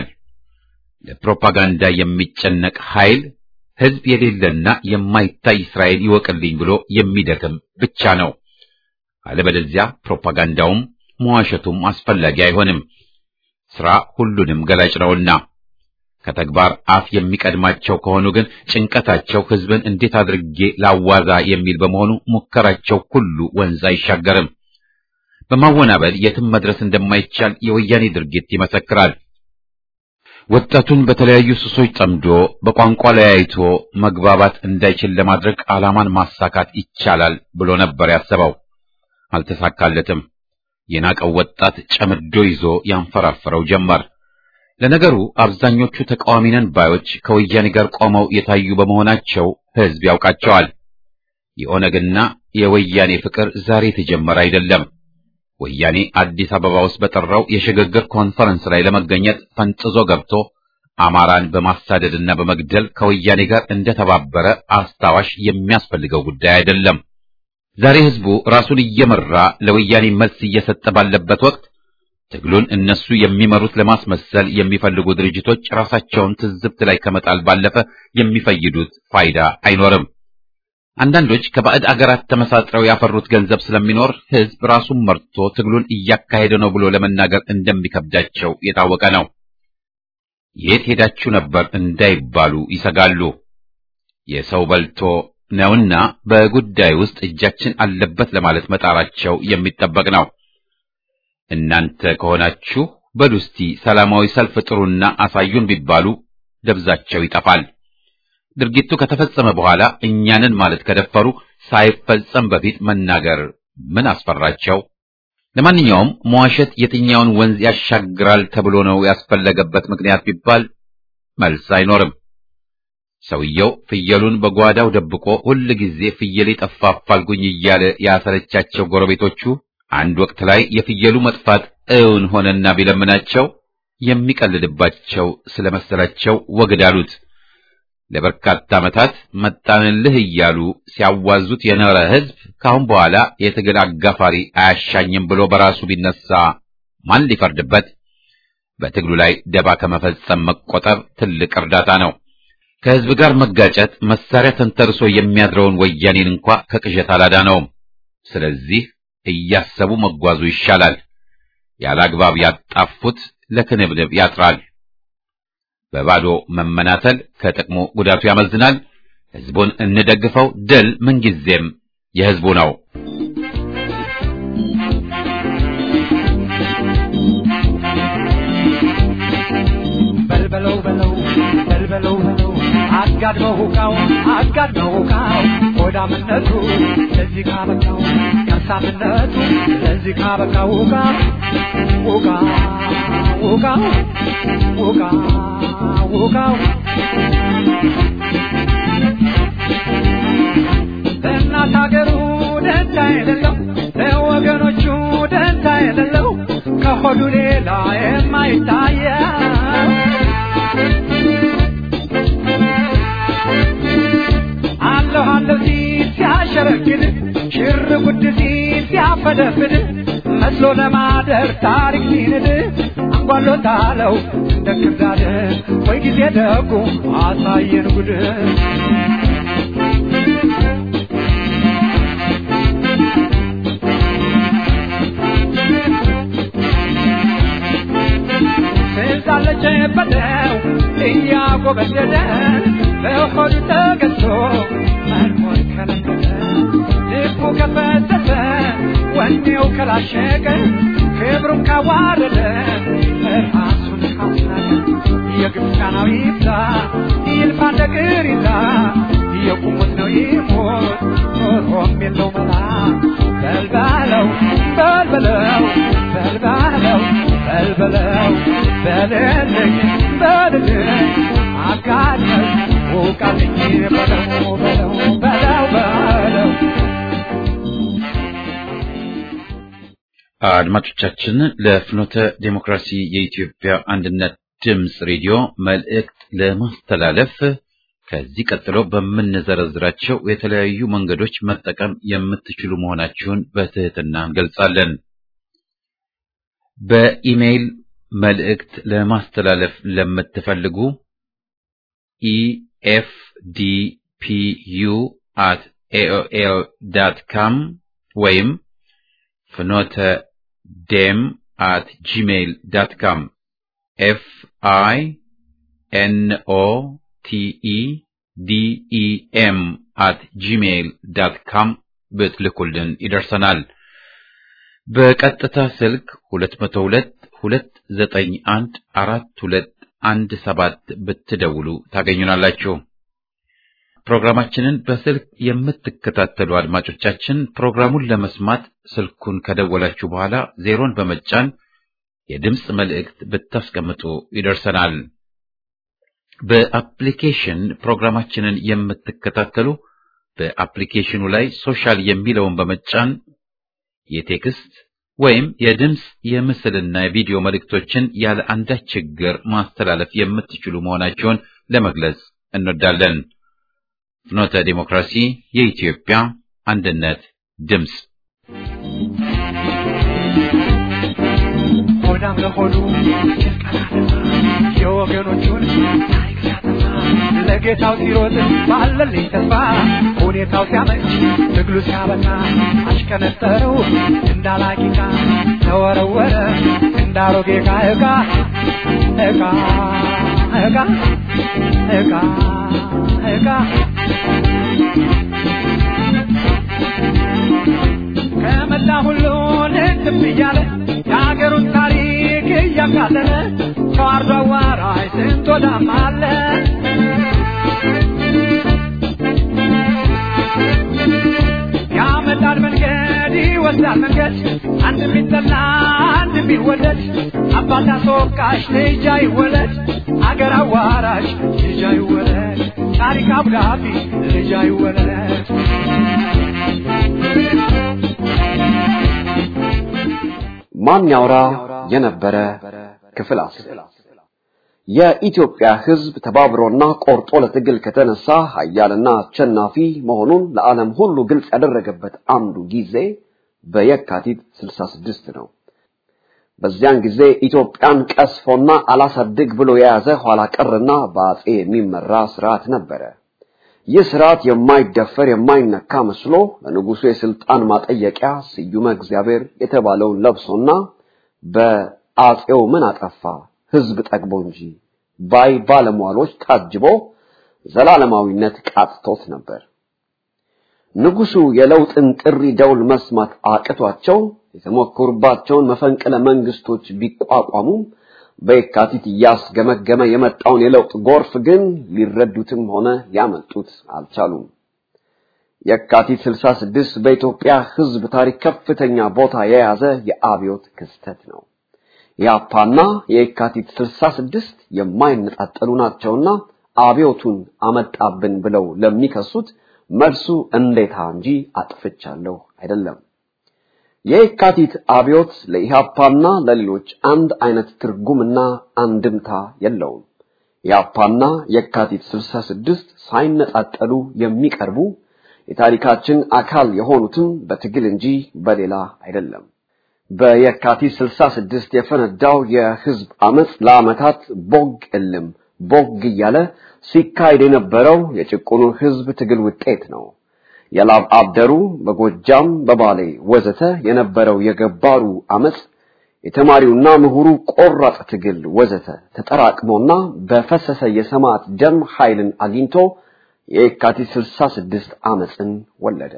ለፕሮፓጋንዳ የሚጨነቅ ኃይል ሕዝብ የሌለና የማይታይ እስራኤል ይወቅልኝ ብሎ የሚደክም ብቻ ነው። አለበለዚያ ፕሮፓጋንዳውም መዋሸቱም አስፈላጊ አይሆንም። ስራ ሁሉንም ገላጭ ነውና ከተግባር አፍ የሚቀድማቸው ከሆኑ ግን ጭንቀታቸው ሕዝብን እንዴት አድርጌ ላዋዛ የሚል በመሆኑ ሙከራቸው ሁሉ ወንዝ አይሻገርም። በማወናበል የትም መድረስ እንደማይቻል የወያኔ ድርጊት ይመሰክራል። ወጣቱን በተለያዩ ሱሶች ጠምዶ በቋንቋ ለያይቶ መግባባት እንዳይችል ለማድረግ ዓላማን ማሳካት ይቻላል ብሎ ነበር ያሰበው። አልተሳካለትም። የናቀው ወጣት ጨምዶ ይዞ ያንፈራፈረው ጀመር። ለነገሩ አብዛኞቹ ተቃዋሚ ነን ባዮች ከወያኔ ጋር ቆመው የታዩ በመሆናቸው ሕዝብ ያውቃቸዋል። የኦነግና የወያኔ ፍቅር ዛሬ የተጀመረ አይደለም። ወያኔ አዲስ አበባ ውስጥ በጠራው የሽግግር ኮንፈረንስ ላይ ለመገኘት ፈንጥዞ ገብቶ አማራን በማሳደድና በመግደል ከወያኔ ጋር እንደተባበረ አስታዋሽ የሚያስፈልገው ጉዳይ አይደለም። ዛሬ ሕዝቡ ራሱን እየመራ ለወያኔ መልስ እየሰጠ ባለበት ወቅት ትግሉን እነሱ የሚመሩት ለማስመሰል የሚፈልጉ ድርጅቶች ራሳቸውን ትዝብት ላይ ከመጣል ባለፈ የሚፈይዱት ፋይዳ አይኖርም። አንዳንዶች ከባዕድ አገራት ተመሳጥረው ያፈሩት ገንዘብ ስለሚኖር ሕዝብ ራሱን መርቶ ትግሉን እያካሄደ ነው ብሎ ለመናገር እንደሚከብዳቸው የታወቀ ነው። የት ሄዳችሁ ነበር እንዳይባሉ ይሰጋሉ። የሰው በልቶ ነውና በጉዳይ ውስጥ እጃችን አለበት ለማለት መጣራቸው የሚጠበቅ ነው። እናንተ ከሆናችሁ በሉስቲ ሰላማዊ ሰልፍ ጥሩና አሳዩን ቢባሉ ደብዛቸው ይጠፋል። ድርጊቱ ከተፈጸመ በኋላ እኛንን ማለት ከደፈሩ ሳይፈጸም በፊት መናገር ምን አስፈራቸው? ለማንኛውም መዋሸት የትኛውን ወንዝ ያሻግራል ተብሎ ነው ያስፈለገበት ምክንያት ቢባል መልስ አይኖርም። ሰውየው ፍየሉን በጓዳው ደብቆ ሁል ጊዜ ፍየሌ ጠፋ አፋልጉኝ እያለ ያሰረቻቸው ጎረቤቶቹ አንድ ወቅት ላይ የፍየሉ መጥፋት እውን ሆነና ቢለምናቸው የሚቀልድባቸው ስለመሰላቸው ወግዳሉት። ለበርካታ ዓመታት መጣንልህ እያሉ ሲያዋዙት የኖረ ሕዝብ ካሁን በኋላ የትግል አጋፋሪ አያሻኝም ብሎ በራሱ ቢነሳ ማን ሊፈርድበት? በትግሉ ላይ ደባ ከመፈጸም መቆጠብ ትልቅ እርዳታ ነው። ከሕዝብ ጋር መጋጨት መሳሪያ ተንተርሶ የሚያድረውን ወያኔን እንኳ ከቅዠት አላዳነውም። ስለዚህ እያሰቡ መጓዙ ይሻላል። ያላግባብ ያጣፉት ለክንብንብ ያጥራል። በባዶ መመናተል ከጥቅሙ ጉዳቱ ያመዝናል። ሕዝቡን እንደግፈው። ድል ምንጊዜም የሕዝቡ ነው። በልበለው በለው በልበለው በለው አጋድመው ሁካው አጋድመው ሁካው ሆዳምነቱ ለዚህ ካበቃው ከርሳምነቱ ለዚህ ካበቃው ሁካ ሁካ ሁካ ሁካ ሁካው ለእናት አገሩ ደንታ የሌለው ለወገኖቹ ደንታ የሌለው ከሆዱ ሌላ የማይታየው አለሁ አለሁ ሲል ሲያሸረግድ ሽር ጉድ ሲል ሲያፈደፍድ መስሎ ለማደር ታሪክ ሲንድ አንጓሎታለው እንደ ክርዳድ ወይ ጊዜ ደጉ አሳየን ጉድ ስልጣለች በለው እያጎበደደ በሆዱ ተገዝቶ መኖር ከለከለ ልቡ ከፈተተ ወኔው ከላሸቀ ክብሩን ካዋረደ ራሱን ካስናቀ የግብፃናዊ ይብዛ ይልፋ እንደ ቅሪዛ የቁሙት ነው ይሞት ኖሮም የለው መላ በልበለው በልበለው በልበለው በልበለው በልልኝ በልልኝ አጋድመው ውቃልኝ በለው በለው በለው በለው። አድማጮቻችን ለፍኖተ ዴሞክራሲ የኢትዮጵያ አንድነት ድምፅ ሬዲዮ መልእክት ለማስተላለፍ ከዚህ ቀጥሎ በምንዘረዝራቸው የተለያዩ መንገዶች መጠቀም የምትችሉ መሆናችሁን በትህትና እንገልጻለን። በኢሜይል መልእክት ለማስተላለፍ ለምትፈልጉ ኢኤፍዲፒዩ አት ኤኦኤል ዶት ኮም ወይም ፍኖተ ዴም አት ጂሜይል ዶት ኮም ኤፍ አይ ኤን ኦ ቲ ኢ ዲ ኢ ኤም አት ጂሜይል ዶት ኮም ብትልኩልን ይደርሰናል። በቀጥታ ስልክ ሁለት መቶ ሁለት ሁለት ዘጠኝ አንድ አራት ሁለት አንድ ሰባት ብትደውሉ ታገኙናላችሁ። ፕሮግራማችንን በስልክ የምትከታተሉ አድማጮቻችን ፕሮግራሙን ለመስማት ስልኩን ከደወላችሁ በኋላ ዜሮን በመጫን የድምጽ መልእክት ብታስቀምጡ ይደርሰናል። በአፕሊኬሽን ፕሮግራማችንን የምትከታተሉ በአፕሊኬሽኑ ላይ ሶሻል የሚለውን በመጫን የቴክስት ወይም የድምጽ የምስልና የቪዲዮ መልእክቶችን ያለ አንዳች ችግር ማስተላለፍ የምትችሉ መሆናቸውን ለመግለጽ እንወዳለን። ፍኖተ ዲሞክራሲ የኢትዮጵያ አንድነት ድምጽ ሆዳም ለሆዱ የወገኖቹን ታሪክ ሲያጠፋ ለጌታው ሲሮጥ ባለልኝ ተስፋ ሁኔታው ሲያመች ትግሉ ሲያበቃ አሽከነጠረው እንዳላቂቃ ተወረወረ እንዳሮጌ ዕቃ ዕቃ ዕቃ ዕቃ ዕቃ ዕቃ ከመላ ሁሉን እንትም እያለ የአገሩን ታሪክ እያቃለለ ተዋርዶ አዋራይ ስንት ወዳም አለ። ያመጣል መንገድ ይወስዳል መንገድ አንድ ቢጠላ አንድ ቢወደድ አባት አስወቃሽ ልጅ አይወለድ አገር አዋራሽ ልጅ አይወለድ ታሪክ አብዳቢ ልጅ አይወለድ። ማን ያውራ የነበረ ክፍል አስር የኢትዮጵያ ሕዝብ ተባብሮና ቆርጦ ለትግል ከተነሳ ኃያልና አሸናፊ መሆኑን ለዓለም ሁሉ ግልጽ ያደረገበት አንዱ ጊዜ በየካቲት ስልሳ ስድስት ነው። በዚያን ጊዜ ኢትዮጵያን ቀስፎና አላሳድግ ብሎ የያዘ ኋላ ቀርና በአጼ የሚመራ ስርዓት ነበረ። ይህ ስርዓት የማይደፈር የማይነካ መስሎ ለንጉሱ የስልጣን ማጠየቂያ ስዩመ እግዚአብሔር የተባለውን ለብሶና በአጼው ምን አጠፋ ህዝብ ጠግቦ እንጂ ባይ ባለሟሎች ታጅቦ ዘላለማዊነት ቃጥቶት ነበር። ንጉሱ የለውጥን ጥሪ ደውል መስማት አቅቷቸው የተሞከሩባቸውን መፈንቅለ መንግስቶች ቢቋቋሙም በየካቲት ያስገመገመ የመጣውን የለውጥ ጎርፍ ግን ሊረዱትም ሆነ ያመጡት አልቻሉም። የካቲት ስልሳ ስድስት በኢትዮጵያ ህዝብ ታሪክ ከፍተኛ ቦታ የያዘ የአብዮት ክስተት ነው። ያፓና የካቲት ስልሳ ስድስት የማይነጣጠሉ ናቸውና አብዮቱን አመጣብን ብለው ለሚከሱት መልሱ እንዴታ እንጂ አጥፍቻለሁ አይደለም። የካቲት አብዮት ለኢሃፓና ለሌሎች አንድ አይነት ትርጉምና አንድምታ የለውም። ያፓና የካቲት ስልሳ ስድስት ሳይነጣጠሉ የሚቀርቡ የታሪካችን አካል የሆኑትም በትግል እንጂ በሌላ አይደለም። በየካቲት ስልሳ ስድስት የፈነዳው የህዝብ አመጽ ለአመታት ቦግ እልም ቦግ እያለ ሲካሄድ የነበረው የጭቁኑ ህዝብ ትግል ውጤት ነው። የላብ አብደሩ በጎጃም በባሌ ወዘተ የነበረው የገባሩ አመጽ የተማሪውና ምሁሩ ቆራጥ ትግል ወዘተ ተጠራቅሞና በፈሰሰ የሰማዕት ደም ኃይልን አግኝቶ የካቲት ስልሳ ስድስት አመጽን ወለደ።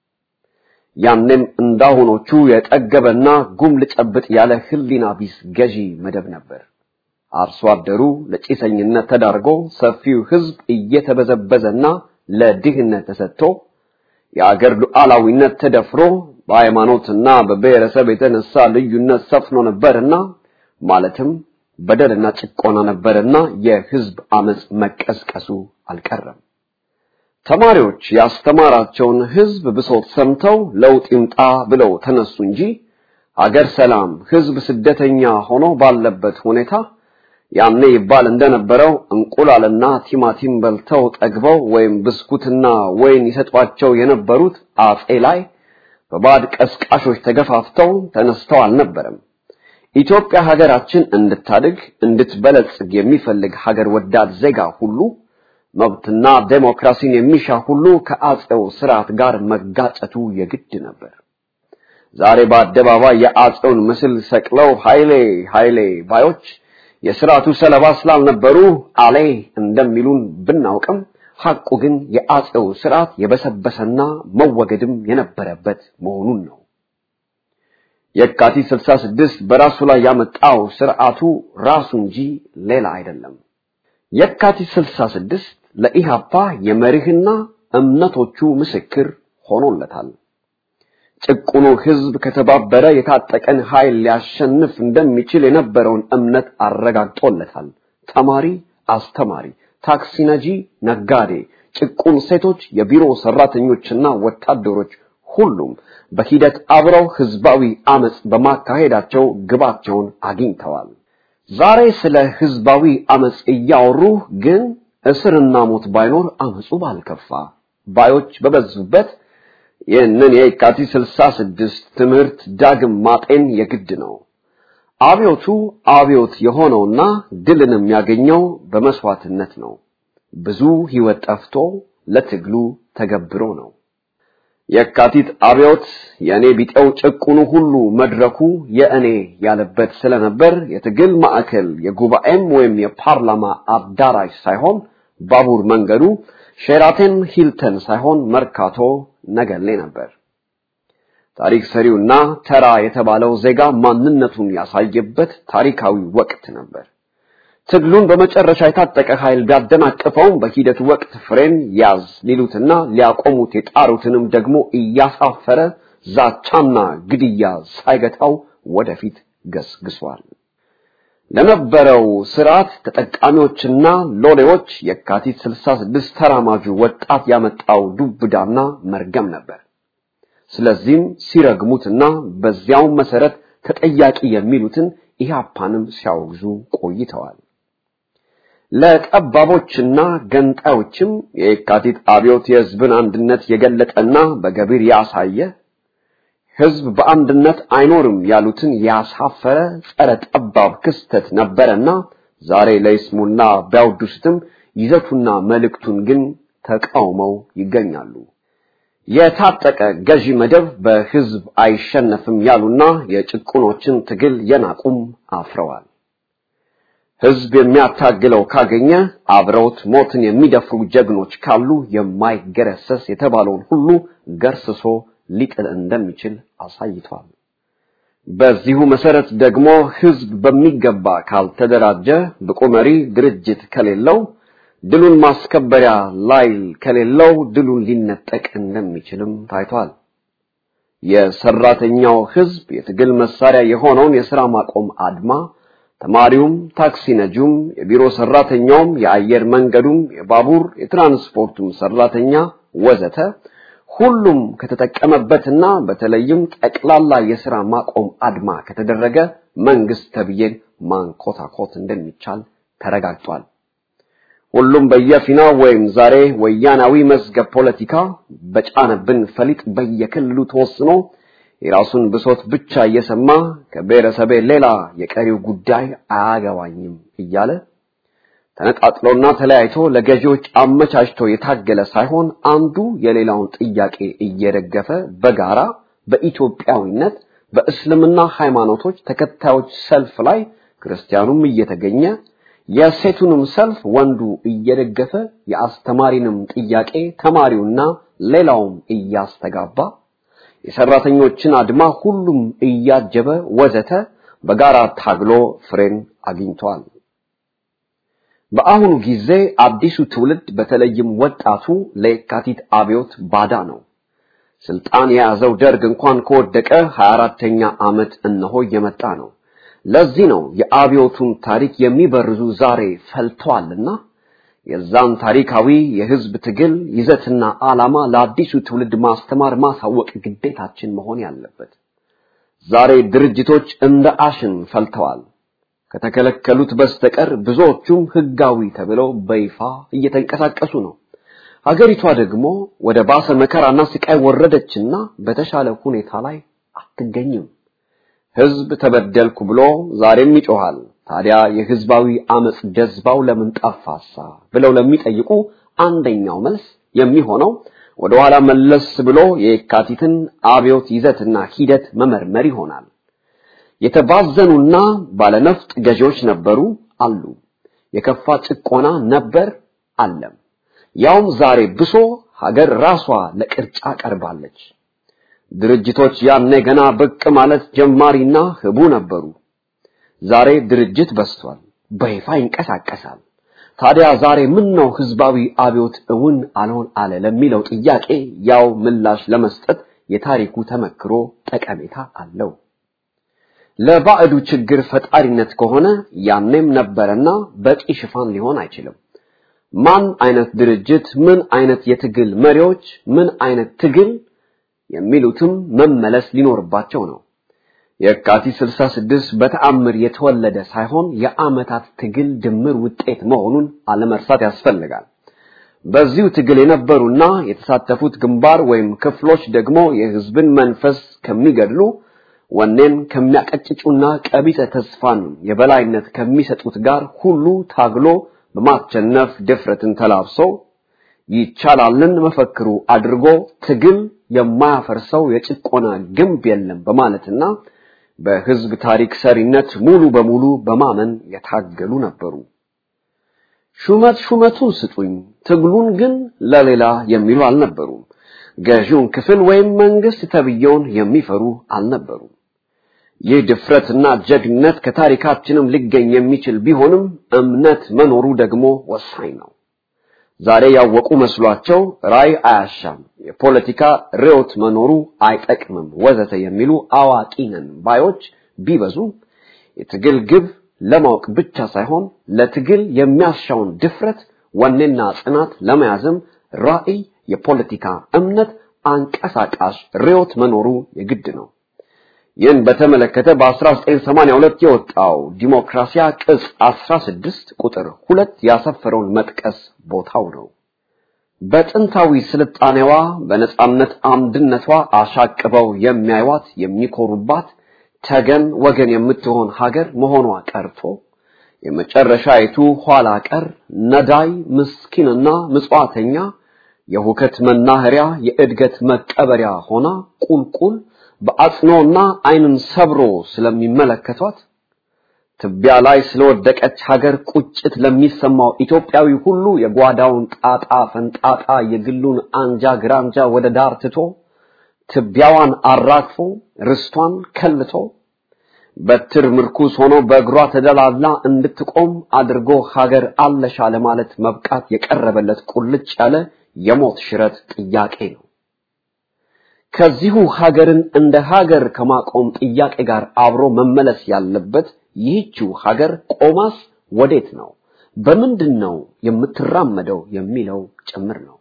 ያንንም እንዳሁኖቹ የጠገበና ጉም ልጨብጥ ያለ ህሊና ቢስ ገዢ መደብ ነበር። አርሶ አደሩ ለጭሰኝነት ተዳርጎ ሰፊው ህዝብ እየተበዘበዘና ለድህነት ተሰጥቶ የአገር ሉዓላዊነት ተደፍሮ በሃይማኖትና በብሔረሰብ የተነሳ ልዩነት ሰፍኖ ነበርና ማለትም በደልና ጭቆና ነበርና የህዝብ አመጽ መቀስቀሱ አልቀረም። ተማሪዎች ያስተማራቸውን ህዝብ ብሶት ሰምተው ለውጥ ይምጣ ብለው ተነሱ እንጂ አገር ሰላም ህዝብ ስደተኛ ሆኖ ባለበት ሁኔታ ያኔ ይባል እንደነበረው እንቁላልና ቲማቲም በልተው ጠግበው ወይም ብስኩትና ወይን ይሰጧቸው የነበሩት አጼ ላይ በባድ ቀስቃሾች ተገፋፍተው ተነስተው አልነበረም። ኢትዮጵያ ሀገራችን እንድታድግ እንድትበለጽግ የሚፈልግ ሀገር ወዳድ ዜጋ ሁሉ መብትና ዴሞክራሲን የሚሻ ሁሉ ከአጼው ስርዓት ጋር መጋጨቱ የግድ ነበር። ዛሬ በአደባባይ የአጼውን ምስል ሰቅለው ኃይሌ ኃይሌ ባዮች የስርዓቱ ሰለባ ስላልነበሩ አሌ እንደሚሉን ብናውቅም ሐቁ ግን የአጼው ስርዓት የበሰበሰና መወገድም የነበረበት መሆኑን ነው። የካቲት ስልሳ ስድስት በራሱ ላይ ያመጣው ስርዓቱ ራሱ እንጂ ሌላ አይደለም። የካቲት ስልሳ ስድስት ለኢሃፓ የመሪህና እምነቶቹ ምስክር ሆኖለታል። ጭቁኑ ህዝብ ከተባበረ የታጠቀን ኃይል ሊያሸንፍ እንደሚችል የነበረውን እምነት አረጋግጦለታል። ተማሪ፣ አስተማሪ፣ ታክሲ ነጂ፣ ነጋዴ፣ ጭቁን ሴቶች፣ የቢሮ ሰራተኞችና ወታደሮች ሁሉም በሂደት አብረው ህዝባዊ አመጽ በማካሄዳቸው ግባቸውን አግኝተዋል። ዛሬ ስለ ህዝባዊ አመጽ እያወሩ ግን እስርና ሞት ባይኖር አመጹ ባልከፋ ባዮች በበዙበት ይህንን የካቲት ስልሳ ስድስት ትምህርት ዳግም ማጤን የግድ ነው። አብዮቱ አብዮት የሆነውና ድልን የሚያገኘው በመስዋዕትነት ነው። ብዙ ህይወት ጠፍቶ ለትግሉ ተገብሮ ነው። የካቲት አብዮት የኔ ቢጤው ጭቁኑ ሁሉ መድረኩ የእኔ ያለበት ስለነበር የትግል ማዕከል የጉባኤም ወይም የፓርላማ አዳራሽ ሳይሆን ባቡር መንገዱ ሼራተን ሂልተን ሳይሆን መርካቶ ነገሌ ነበር። ታሪክ ሰሪውና ተራ የተባለው ዜጋ ማንነቱን ያሳየበት ታሪካዊ ወቅት ነበር። ትግሉን በመጨረሻ የታጠቀ ኃይል ቢያደናቅፈው በሂደት ወቅት ፍሬን ያዝ ሊሉትና ሊያቆሙት የጣሩትንም ደግሞ እያሳፈረ ዛቻና ግድያ ሳይገታው ወደፊት ገስግሷል። ለነበረው ስርዓት ተጠቃሚዎችና ሎሌዎች የካቲት ስልሳ ስድስት ተራማጁ ወጣት ያመጣው ዱብዳና መርገም ነበር። ስለዚህም ሲረግሙትና በዚያው መሰረት ተጠያቂ የሚሉትን ኢህአፓንም ሲያወግዙ ቆይተዋል። ለጠባቦችና ገንጣዮችም የካቲት አብዮት የህዝብን አንድነት የገለጠና በገቢር ያሳየ ህዝብ በአንድነት አይኖርም ያሉትን ያሳፈረ ጸረ ጠባብ ክስተት ነበርና ዛሬ ለይስሙና ቢያወድሱትም ይዘቱና መልእክቱን ግን ተቃውመው ይገኛሉ። የታጠቀ ገዢ መደብ በህዝብ አይሸነፍም ያሉና የጭቁኖችን ትግል የናቁም አፍረዋል። ህዝብ የሚያታግለው ካገኘ አብረውት ሞትን የሚደፍሩ ጀግኖች ካሉ የማይገረሰስ የተባለውን ሁሉ ገርስሶ ሊጥል እንደሚችል አሳይቷል። በዚሁ መሰረት ደግሞ ህዝብ በሚገባ ካልተደራጀ ብቁ መሪ ድርጅት ከሌለው ድሉን ማስከበሪያ ላይል ከሌለው ድሉን ሊነጠቅ እንደሚችልም ታይቷል። የሰራተኛው ህዝብ የትግል መሳሪያ የሆነውን የሥራ ማቆም አድማ ተማሪውም ታክሲ ነጂውም የቢሮ ሰራተኛውም የአየር መንገዱም የባቡር የትራንስፖርቱም ሰራተኛ ወዘተ ሁሉም ከተጠቀመበትና በተለይም ጠቅላላ የሥራ ማቆም አድማ ከተደረገ መንግስት ተብዬን ማንኮታኮት እንደሚቻል ተረጋግጧል። ሁሉም በየፊናው ወይም ዛሬ ወያናዊ መዝገብ ፖለቲካ በጫነብን ፈሊጥ በየክልሉ ተወስኖ የራሱን ብሶት ብቻ እየሰማ ከብሔረሰቤ ሌላ የቀሪው ጉዳይ አያገባኝም እያለ ተነጣጥሎና ተለያይቶ ለገዢዎች አመቻችቶ የታገለ ሳይሆን አንዱ የሌላውን ጥያቄ እየደገፈ በጋራ በኢትዮጵያዊነት በእስልምና ሃይማኖቶች ተከታዮች ሰልፍ ላይ ክርስቲያኑም እየተገኘ የሴቱንም ሰልፍ ወንዱ እየደገፈ የአስተማሪንም ጥያቄ ተማሪውና ሌላውም እያስተጋባ የሰራተኞችን አድማ ሁሉም እያጀበ ወዘተ በጋራ ታግሎ ፍሬን አግኝቷል። በአሁኑ ጊዜ አዲሱ ትውልድ በተለይም ወጣቱ ለየካቲት አብዮት ባዳ ነው። ስልጣን የያዘው ደርግ እንኳን ከወደቀ ሃያ አራተኛ ዓመት እነሆ እየመጣ ነው። ለዚህ ነው የአብዮቱን ታሪክ የሚበርዙ ዛሬ ፈልተዋልና የዛን ታሪካዊ የህዝብ ትግል ይዘትና ዓላማ ለአዲሱ ትውልድ ማስተማር ማሳወቅ ግዴታችን መሆን ያለበት። ዛሬ ድርጅቶች እንደ አሽን ፈልተዋል። ከተከለከሉት በስተቀር ብዙዎቹም ህጋዊ ተብለው በይፋ እየተንቀሳቀሱ ነው። ሀገሪቷ ደግሞ ወደ ባሰ መከራና ስቃይ ወረደችና በተሻለ ሁኔታ ላይ አትገኝም። ህዝብ ተበደልኩ ብሎ ዛሬም ይጮሃል። ታዲያ የህዝባዊ አመጽ ጀዝባው ለምን ጠፋሳ ብለው ለሚጠይቁ አንደኛው መልስ የሚሆነው ወደ ኋላ መለስ ብሎ የካቲትን አብዮት ይዘትና ሂደት መመርመር ይሆናል። የተባዘኑና ባለነፍጥ ገዢዎች ነበሩ አሉ። የከፋ ጭቆና ነበር አለም። ያውም ዛሬ ብሶ ሀገር ራሷ ለቅርጫ ቀርባለች። ድርጅቶች ያኔ ገና ብቅ ማለት ጀማሪና ህቡ ነበሩ። ዛሬ ድርጅት በስቷል፣ በይፋ ይንቀሳቀሳል። ታዲያ ዛሬ ምን ነው ህዝባዊ አብዮት እውን አልሆን አለ ለሚለው ጥያቄ ያው ምላሽ ለመስጠት የታሪኩ ተመክሮ ጠቀሜታ አለው። ለባዕዱ ችግር ፈጣሪነት ከሆነ ያኔም ነበርና በቂ ሽፋን ሊሆን አይችልም። ማን አይነት ድርጅት፣ ምን አይነት የትግል መሪዎች፣ ምን አይነት ትግል የሚሉትም መመለስ ሊኖርባቸው ነው። የካቲት ስልሳ ስድስት በተአምር የተወለደ ሳይሆን የአመታት ትግል ድምር ውጤት መሆኑን አለመርሳት ያስፈልጋል። በዚሁ ትግል የነበሩና የተሳተፉት ግንባር ወይም ክፍሎች ደግሞ የህዝብን መንፈስ ከሚገድሉ ወኔን ከሚያቀጭጩና ቀቢጸ ተስፋን የበላይነት ከሚሰጡት ጋር ሁሉ ታግሎ በማቸነፍ ድፍረትን ተላብሶ ይቻላልን መፈክሩ አድርጎ ትግል የማያፈርሰው የጭቆና ግንብ የለም በማለትና በህዝብ ታሪክ ሰሪነት ሙሉ በሙሉ በማመን የታገሉ ነበሩ። ሹመት ሹመቱን ስጡኝ፣ ትግሉን ግን ለሌላ የሚሉ አልነበሩም። ገዢውን ክፍል ወይም መንግስት ተብየውን የሚፈሩ አልነበሩም። ይህ ድፍረትና ጀግነት ከታሪካችንም ሊገኝ የሚችል ቢሆንም እምነት መኖሩ ደግሞ ወሳኝ ነው። ዛሬ ያወቁ መስሏቸው ራይ አያሻም፣ የፖለቲካ ርዕዮት መኖሩ አይጠቅምም ወዘተ የሚሉ አዋቂ ነን ባዮች ቢበዙ የትግል ግብ ለማወቅ ብቻ ሳይሆን ለትግል የሚያሻውን ድፍረት ወኔና ጽናት ለመያዝም ራዕይ፣ የፖለቲካ እምነት፣ አንቀሳቃሽ ርዕዮት መኖሩ የግድ ነው። ይህን በተመለከተ በ1982 የወጣው ዲሞክራሲያ ቅጽ አስራ ስድስት ቁጥር ሁለት ያሰፈረውን መጥቀስ ቦታው ነው። በጥንታዊ ስልጣኔዋ በነጻነት አምድነቷ አሻቅበው የሚያዩዋት የሚኮሩባት ተገን ወገን የምትሆን ሀገር መሆኗ ቀርቶ የመጨረሻይቱ ኋላ ቀር ነዳይ ምስኪንና ምጽዋተኛ የሁከት መናኸሪያ የእድገት መቀበሪያ ሆና ቁልቁል በአጽኖና አይንን ሰብሮ ስለሚመለከቷት ትቢያ ላይ ስለወደቀች ሀገር ቁጭት ለሚሰማው ኢትዮጵያዊ ሁሉ የጓዳውን ጣጣ ፈንጣጣ የግሉን አንጃ ግራንጃ ወደ ዳር ትቶ ትቢያዋን አራግፎ ርስቷን ከልቶ በትር ምርኩስ ሆኖ በእግሯ ተደላላ እንድትቆም አድርጎ ሀገር አለሻ ለማለት መብቃት የቀረበለት ቁልጭ ያለ የሞት ሽረት ጥያቄ ነው። ከዚሁ ሀገርን እንደ ሀገር ከማቆም ጥያቄ ጋር አብሮ መመለስ ያለበት ይህችው ሀገር ቆማስ ወዴት ነው፣ በምንድነው የምትራመደው የሚለው ጭምር ነው።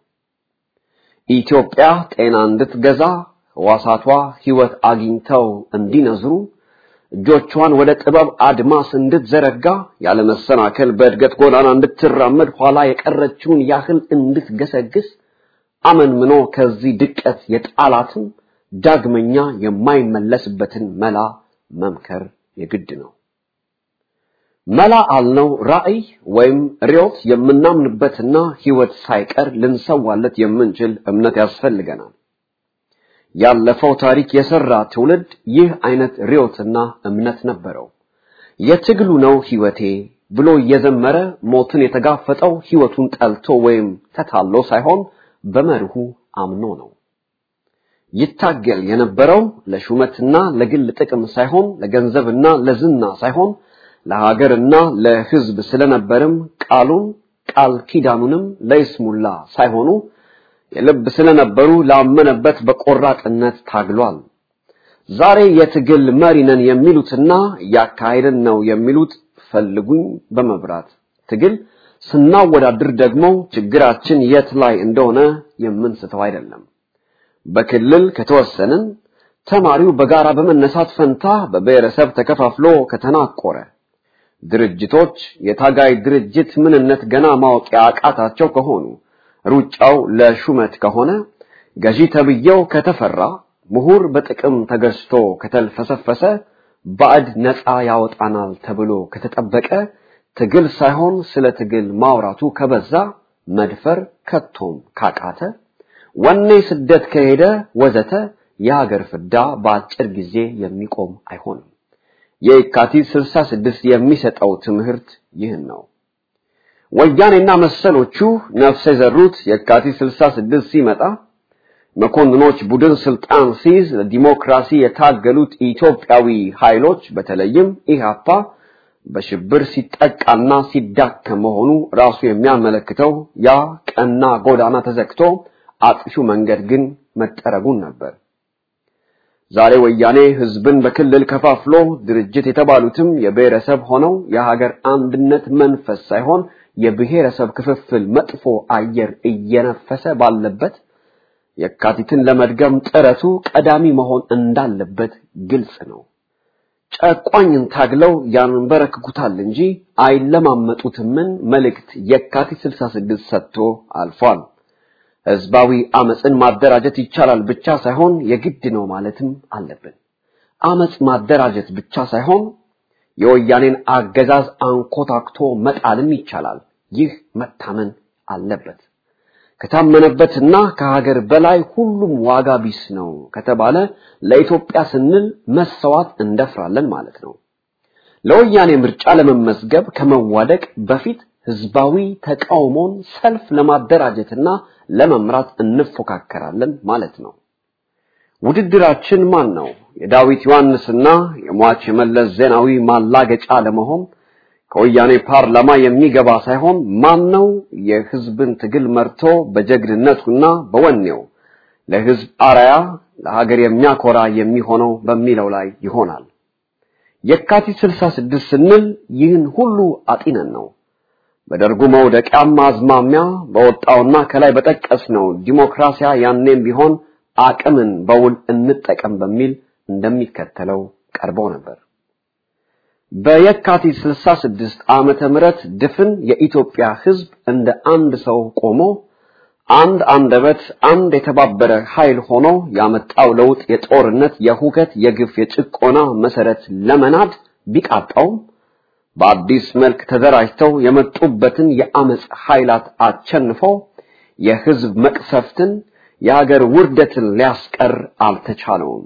ኢትዮጵያ ጤና እንድትገዛ ሕዋሳቷ ሕይወት አግኝተው እንዲነዝሩ እጆቿን ወደ ጥበብ አድማስ እንድትዘረጋ ያለ መሰናከል በእድገት ጎዳና እንድትራመድ ኋላ የቀረችውን ያህል እንድትገሰግስ አመንምኖ ከዚህ ድቀት የጣላትን ዳግመኛ የማይመለስበትን መላ መምከር የግድ ነው። መላ አልነው ራዕይ ወይም ርዕዮት የምናምንበትና ሕይወት ሳይቀር ልንሰዋለት የምንችል እምነት ያስፈልገናል። ያለፈው ታሪክ የሰራ ትውልድ ይህ አይነት ርዕዮትና እምነት ነበረው። የትግሉ ነው ሕይወቴ ብሎ እየዘመረ ሞትን የተጋፈጠው ሕይወቱን ጠልቶ ወይም ተታሎ ሳይሆን በመርሁ አምኖ ነው። ይታገል የነበረው ለሹመትና ለግል ጥቅም ሳይሆን ለገንዘብና ለዝና ሳይሆን ለሀገርና ለሕዝብ ስለነበርም ቃሉን ቃል ኪዳኑንም ለይስሙላ ሳይሆኑ የልብ ስለነበሩ ላመነበት በቆራጥነት ታግሏል። ዛሬ የትግል መሪ ነን የሚሉትና ያካሄደን ነው የሚሉት ፈልጉኝ በመብራት ትግል ስናወዳድር ደግሞ ችግራችን የት ላይ እንደሆነ የምንስተው አይደለም። በክልል ከተወሰንን ተማሪው በጋራ በመነሳት ፈንታ በብሔረሰብ ተከፋፍሎ ከተናቆረ ድርጅቶች የታጋይ ድርጅት ምንነት ገና ማወቅ ያቃታቸው ከሆኑ ሩጫው ለሹመት ከሆነ ገዢ ተብየው ከተፈራ ምሁር በጥቅም ተገዝቶ ከተልፈሰፈሰ ባዕድ ነፃ ያወጣናል ተብሎ ከተጠበቀ ትግል ሳይሆን ስለ ትግል ማውራቱ ከበዛ መድፈር ከቶም ካቃተ ወኔ ስደት ከሄደ ወዘተ የሀገር ፍዳ በአጭር ጊዜ የሚቆም አይሆንም። የካቲት ስልሳ ስድስት የሚሰጠው ትምህርት ይህን ነው። ወያኔና መሰሎቹ ነፍስ የዘሩት የካቲት ስልሳ ስድስት ሲመጣ መኮንኖች ቡድን ስልጣን ሲይዝ ለዲሞክራሲ የታገሉት ኢትዮጵያዊ ኃይሎች በተለይም ኢህአፓ በሽብር ሲጠቃና ሲዳከም መሆኑ ራሱ የሚያመለክተው ያ ቀና ጎዳና ተዘግቶ አጥፊው መንገድ ግን መጠረጉን ነበር። ዛሬ ወያኔ ህዝብን በክልል ከፋፍሎ ድርጅት የተባሉትም የብሔረሰብ ሆነው የሀገር አንድነት መንፈስ ሳይሆን የብሔረሰብ ክፍፍል መጥፎ አየር እየነፈሰ ባለበት የካቲትን ለመድገም ጥረቱ ቀዳሚ መሆን እንዳለበት ግልጽ ነው። ጨቋኝን ታግለው ያንበረክኩታል እንጂ አይለማመጡትምን መልእክት የካቲት ስልሳ ስድስት ሰጥቶ አልፏል። ህዝባዊ አመጽን ማደራጀት ይቻላል ብቻ ሳይሆን የግድ ነው ማለትም አለብን። አመጽ ማደራጀት ብቻ ሳይሆን የወያኔን አገዛዝ አንኮታክቶ መጣልም ይቻላል። ይህ መታመን አለበት። ከታመነበትና ከሀገር በላይ ሁሉም ዋጋ ቢስ ነው ከተባለ ለኢትዮጵያ ስንል መሰዋት እንደፍራለን ማለት ነው። ለወያኔ ምርጫ ለመመዝገብ ከመዋደቅ በፊት ህዝባዊ ተቃውሞን ሰልፍ ለማደራጀትና ለመምራት እንፎካከራለን ማለት ነው። ውድድራችን ማን ነው? የዳዊት ዮሐንስና የሟች መለስ ዜናዊ ማላገጫ ለመሆን ከወያኔ ፓርላማ የሚገባ ሳይሆን ማን ነው የህዝብን ትግል መርቶ በጀግንነቱና በወኔው ለህዝብ አራያ ለሀገር የሚያኮራ የሚሆነው በሚለው ላይ ይሆናል። የካቲት ስልሳ ስድስት ስንል ይህን ሁሉ አጢነን ነው። በደርጉ መውደቂያም አዝማሚያ በወጣውና ከላይ በጠቀስነው ዲሞክራሲያ ያኔም ቢሆን አቅምን በውል እንጠቀም በሚል እንደሚከተለው ቀርቦ ነበር። በየካቲት ስልሳ ስድስት ዓመተ ምህረት ድፍን የኢትዮጵያ ህዝብ እንደ አንድ ሰው ቆሞ አንድ አንደበት አንድ የተባበረ ኃይል ሆኖ ያመጣው ለውጥ የጦርነት የሁከት የግፍ የጭቆና መሰረት ለመናድ ቢቃጣው በአዲስ መልክ ተደራጅተው የመጡበትን የአመጽ ኃይላት አቸንፈው የህዝብ መቅሰፍትን የሀገር ውርደትን ሊያስቀር አልተቻለውም።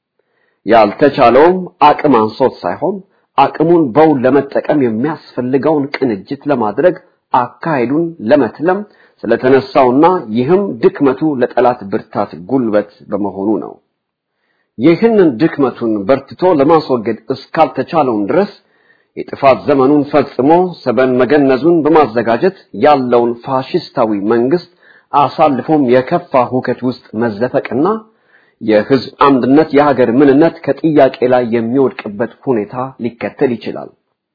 ያልተቻለውም አቅም አንሶት ሳይሆን አቅሙን በውል ለመጠቀም የሚያስፈልገውን ቅንጅት ለማድረግ አካሄዱን ለመትለም ስለተነሳውና ይህም ድክመቱ ለጠላት ብርታት ጉልበት በመሆኑ ነው። ይህንን ድክመቱን በርትቶ ለማስወገድ እስካልተቻለው ድረስ የጥፋት ዘመኑን ፈጽሞ ሰበን መገነዙን በማዘጋጀት ያለውን ፋሺስታዊ መንግስት አሳልፎም የከፋ ሁከት ውስጥ መዘፈቅና የህዝብ አንድነት የሀገር ምንነት ከጥያቄ ላይ የሚወድቅበት ሁኔታ ሊከተል ይችላል።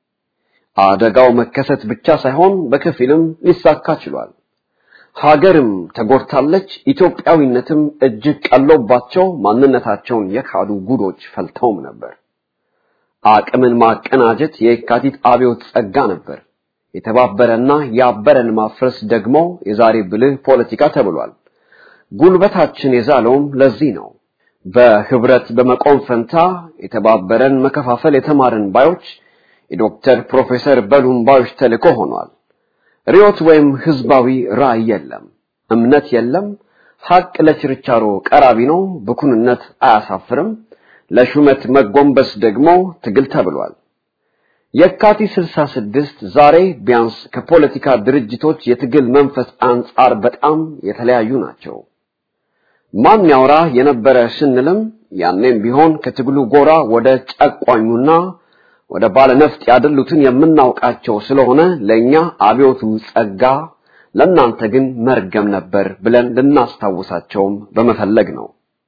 አደጋው መከሰት ብቻ ሳይሆን በከፊልም ሊሳካ ችሏል። ሀገርም ተጎድታለች። ኢትዮጵያዊነትም እጅግ ቀሎባቸው ማንነታቸውን የካዱ ጉዶች ፈልተውም ነበር። አቅምን ማቀናጀት የካቲት አብዮት ጸጋ ነበር። የተባበረና ያበረን ማፍረስ ደግሞ የዛሬ ብልህ ፖለቲካ ተብሏል። ጉልበታችን የዛለውም ለዚህ ነው። በህብረት በመቆም ፈንታ የተባበረን መከፋፈል የተማረን ባዮች የዶክተር ፕሮፌሰር በሉም ባዮች ተልኮ ሆኗል። ሪዮት ወይም ህዝባዊ ራዕይ የለም፣ እምነት የለም። ሐቅ ለችርቻሮ ቀራቢ ነው። ብኩንነት አያሳፍርም። ለሹመት መጎንበስ ደግሞ ትግል ተብሏል። የካቲት ስልሳ ስድስት ዛሬ ቢያንስ ከፖለቲካ ድርጅቶች የትግል መንፈስ አንጻር በጣም የተለያዩ ናቸው። ማን ያውራ የነበረ ስንልም ያኔም ቢሆን ከትግሉ ጎራ ወደ ጨቋኙና ወደ ባለነፍጥ ያደሉትን የምናውቃቸው ስለሆነ ለኛ አብዮቱ ጸጋ ለናንተ ግን መርገም ነበር ብለን ልናስታውሳቸውም በመፈለግ ነው።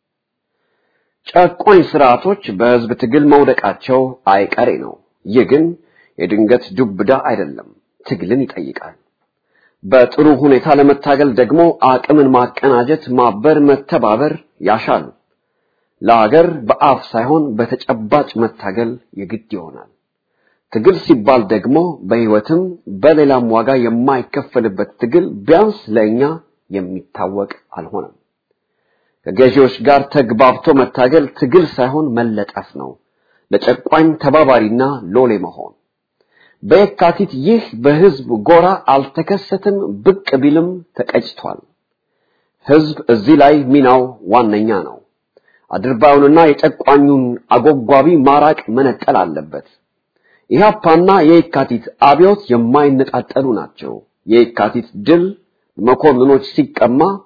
ጨቋኝ ስርዓቶች በህዝብ ትግል መውደቃቸው አይቀሬ ነው። ይህ ግን የድንገት ዱብዳ አይደለም፣ ትግልን ይጠይቃል። በጥሩ ሁኔታ ለመታገል ደግሞ አቅምን ማቀናጀት፣ ማበር፣ መተባበር ያሻል። ለሀገር በአፍ ሳይሆን በተጨባጭ መታገል የግድ ይሆናል። ትግል ሲባል ደግሞ በህይወትም በሌላም ዋጋ የማይከፈልበት ትግል ቢያንስ ለኛ የሚታወቅ አልሆነም። ከገዢዎች ጋር ተግባብቶ መታገል ትግል ሳይሆን መለጠፍ ነው፣ ለጨቋኝ ተባባሪና ሎሌ መሆን። በየካቲት ይህ በህዝብ ጎራ አልተከሰተም፣ ብቅ ቢልም ተቀጭቷል። ህዝብ እዚህ ላይ ሚናው ዋነኛ ነው። አድርባዩንና የጨቋኙን አጎጓቢ ማራቅ መነጠል አለበት። ኢህአፓና የየካቲት አብዮት የማይነጣጠሉ ናቸው። የየካቲት ድል መኮንኖች ሲቀማ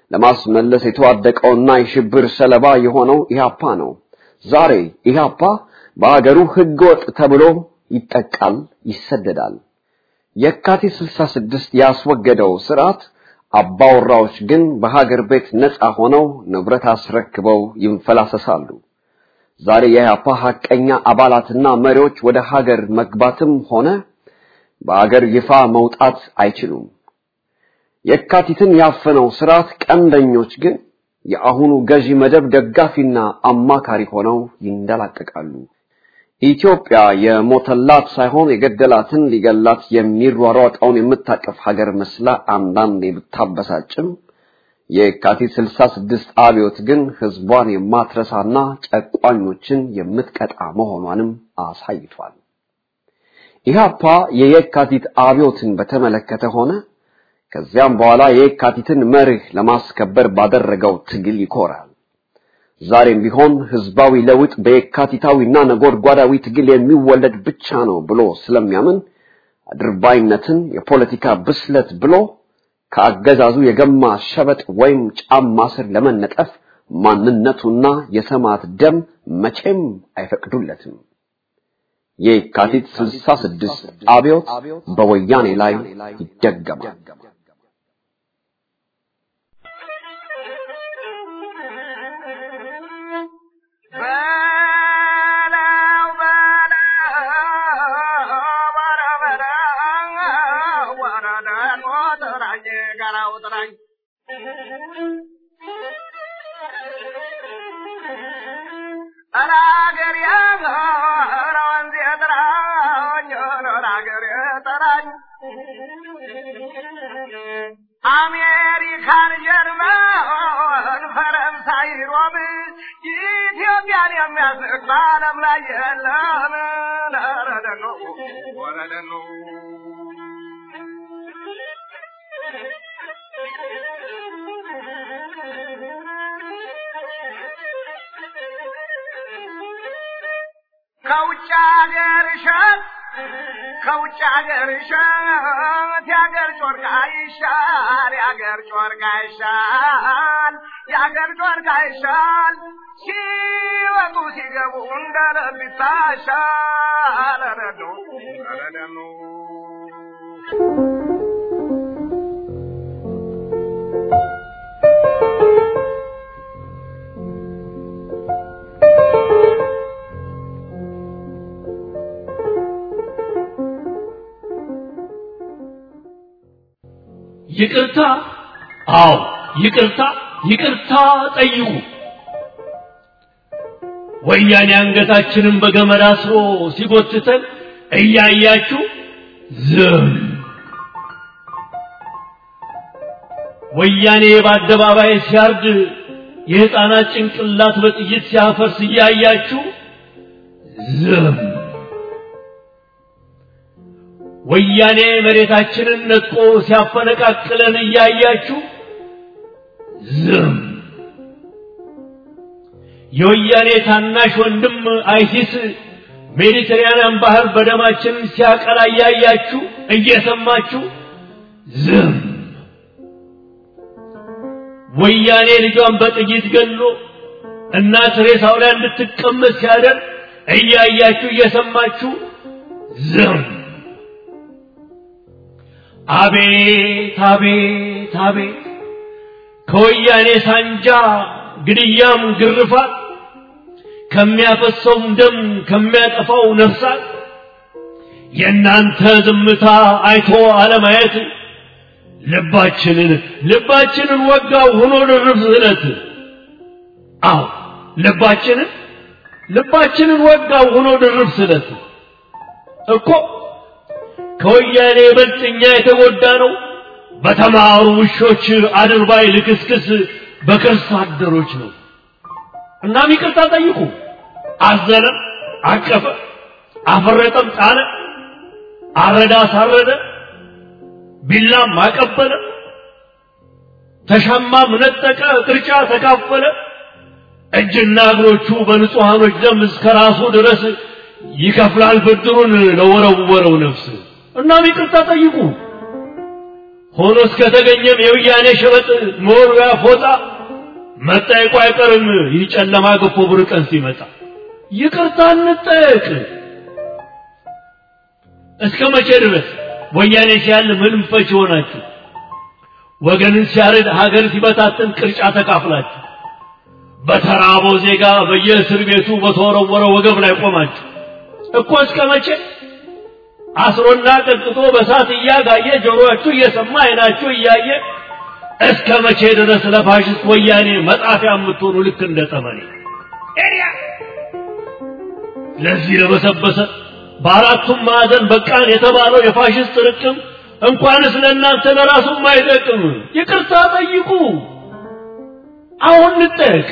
ለማስመለስ የተዋደቀውና የሽብር ሰለባ የሆነው ኢህአፓ ነው። ዛሬ ኢህአፓ በአገሩ ህገወጥ ተብሎ ይጠቃል፣ ይሰደዳል። የካቲት ስልሳ ስድስት ያስወገደው ስርዓት አባወራዎች ግን በሀገር ቤት ነፃ ሆነው ንብረት አስረክበው ይንፈላሰሳሉ። ዛሬ የኢህአፓ ሐቀኛ አባላትና መሪዎች ወደ ሀገር መግባትም ሆነ በአገር ይፋ መውጣት አይችሉም። የካቲትን ያፈነው ስርዓት ቀንደኞች ግን የአሁኑ ገዢ መደብ ደጋፊና አማካሪ ሆነው ይንደላቀቃሉ። ኢትዮጵያ የሞተላት ሳይሆን የገደላትን ሊገላት የሚሯሯጠውን የምታቀፍ ሀገር መስላ አንዳንዴ ብታበሳጭም የካቲት ስልሳ ስድስት አብዮት ግን ህዝቧን የማትረሳና ጨቋኞችን የምትቀጣ መሆኗንም አሳይቷል። ኢህአፓ የየካቲት አብዮትን በተመለከተ ሆነ ከዚያም በኋላ የካቲትን መርህ ለማስከበር ባደረገው ትግል ይኮራል። ዛሬም ቢሆን ህዝባዊ ለውጥ በየካቲታዊና ነጎድጓዳዊ ትግል የሚወለድ ብቻ ነው ብሎ ስለሚያምን አድርባይነትን የፖለቲካ ብስለት ብሎ ከአገዛዙ የገማ ሸበጥ ወይም ጫማ ስር ለመነጠፍ ማንነቱና የሰማዕት ደም መቼም አይፈቅዱለትም። የካቲት ስልሳ ስድስት አብዮት በወያኔ ላይ ይደገማል። አሜሪካን ጀርመን ፈረንሳይ ሮም ኢትዮጵያን የሚያስቅ በዓለም ላይ የለም። ነረደኖ ወረደኖ ከውጭ ሀገር እሸት ከውጭ ሀገር እሸት የሀገር ጮርቃ ይሻል የሀገር ጮርቃ ይሻል የሀገር ጮርቃ ይሻል ሲወጡ ሲገቡ እንደ ልብ ይታሻል። ረዶ ረደኑ ይቅርታ አው ይቅርታ ይቅርታ ጠይቁ። ወያኔ አንገታችንን በገመድ አስሮ ሲጎትተን እያያችሁ ዝም። ወያኔ በአደባባይ ሲያርድ የህፃናት ጭንቅላት በጥይት ሲያፈርስ እያያችሁ ዝም። ወያኔ መሬታችንን ነጥቆ ሲያፈነቃቅለን እያያችሁ ዝም። የወያኔ ታናሽ ወንድም አይሲስ ሜዲተራኒያን ባህር በደማችን ሲያቀላ እያያችሁ እየሰማችሁ ዝም። ወያኔ ልጇን በጥይት ገሎ እናት ሬሳው ላይ እንድትቀመጥ ሲያደርግ እያያችሁ እየሰማችሁ ዝም። አቤት አቤት አቤት ከወያኔ ሳንጃ ግድያም ግርፋት ከሚያፈሰውም ደም ከሚያጠፋው ነፍሳት የእናንተ ዝምታ አይቶ አለማየት ልባችንን ልባችንን ወጋው ሆኖ ድርብ ዝለት። አዎ ልባችንን ልባችንን ወጋው ሆኖ ድርብ ዝለት እኮ ከወያኔ በልጥኛ የተጎዳ ነው በተማሩ ውሾች አድርባይ ልክስክስ በከርስ አደሮች ነው። እናም ይቅርታ ጠይቁ። አዘነ፣ አቀፈ፣ አፈረጠም፣ ጣለ፣ አረዳ፣ ሳረደ፣ ቢላም አቀበለ፣ ተሻማም ነጠቀ፣ ቅርጫ ተካፈለ። እጅና እግሮቹ በንጹሃኖች ደም እስከ ራሱ ድረስ ይከፍላል ብድሩን ለወረወረው ነፍስ። እናም ይቅርታ ጠይቁ። ሆኖ እስከተገኘም የውያኔ ሸበጥ ሞርያ ፎጣ መጠየቁ አይቀርም ይህ ጨለማ ገፎ ብሩህ ቀን ሲመጣ ይቅርታ እንጠየቅ። እስከ መቼ ድረስ ወያኔ ሲያል ምንም ፈች ሆናችሁ ወገንን ሲያርድ ሀገር ሲበታተን ቅርጫ ተካፍላችሁ በተራበው ዜጋ በየእስር ቤቱ በተወረወረ ወገብ ላይ ቆማችሁ እኮ እስከ መቼ አስሮና ቀጥቶ በሳት እያጋየ ጆሮአችሁ እየሰማ አይናችሁ እያየ እስከ መቼ ድረስ ለፋሽስት ወያኔ መጣፊያ የምትሆኑ ልክ እንደ ጠመኔ ለዚህ ለበሰበሰ በአራቱም ማዕዘን በቃን የተባለው የፋሽስት ርቅም እንኳንስ ለእናንተ ለራሱም አይጠቅም። ይቅርታ ጠይቁ። አሁን እንጠየቅ።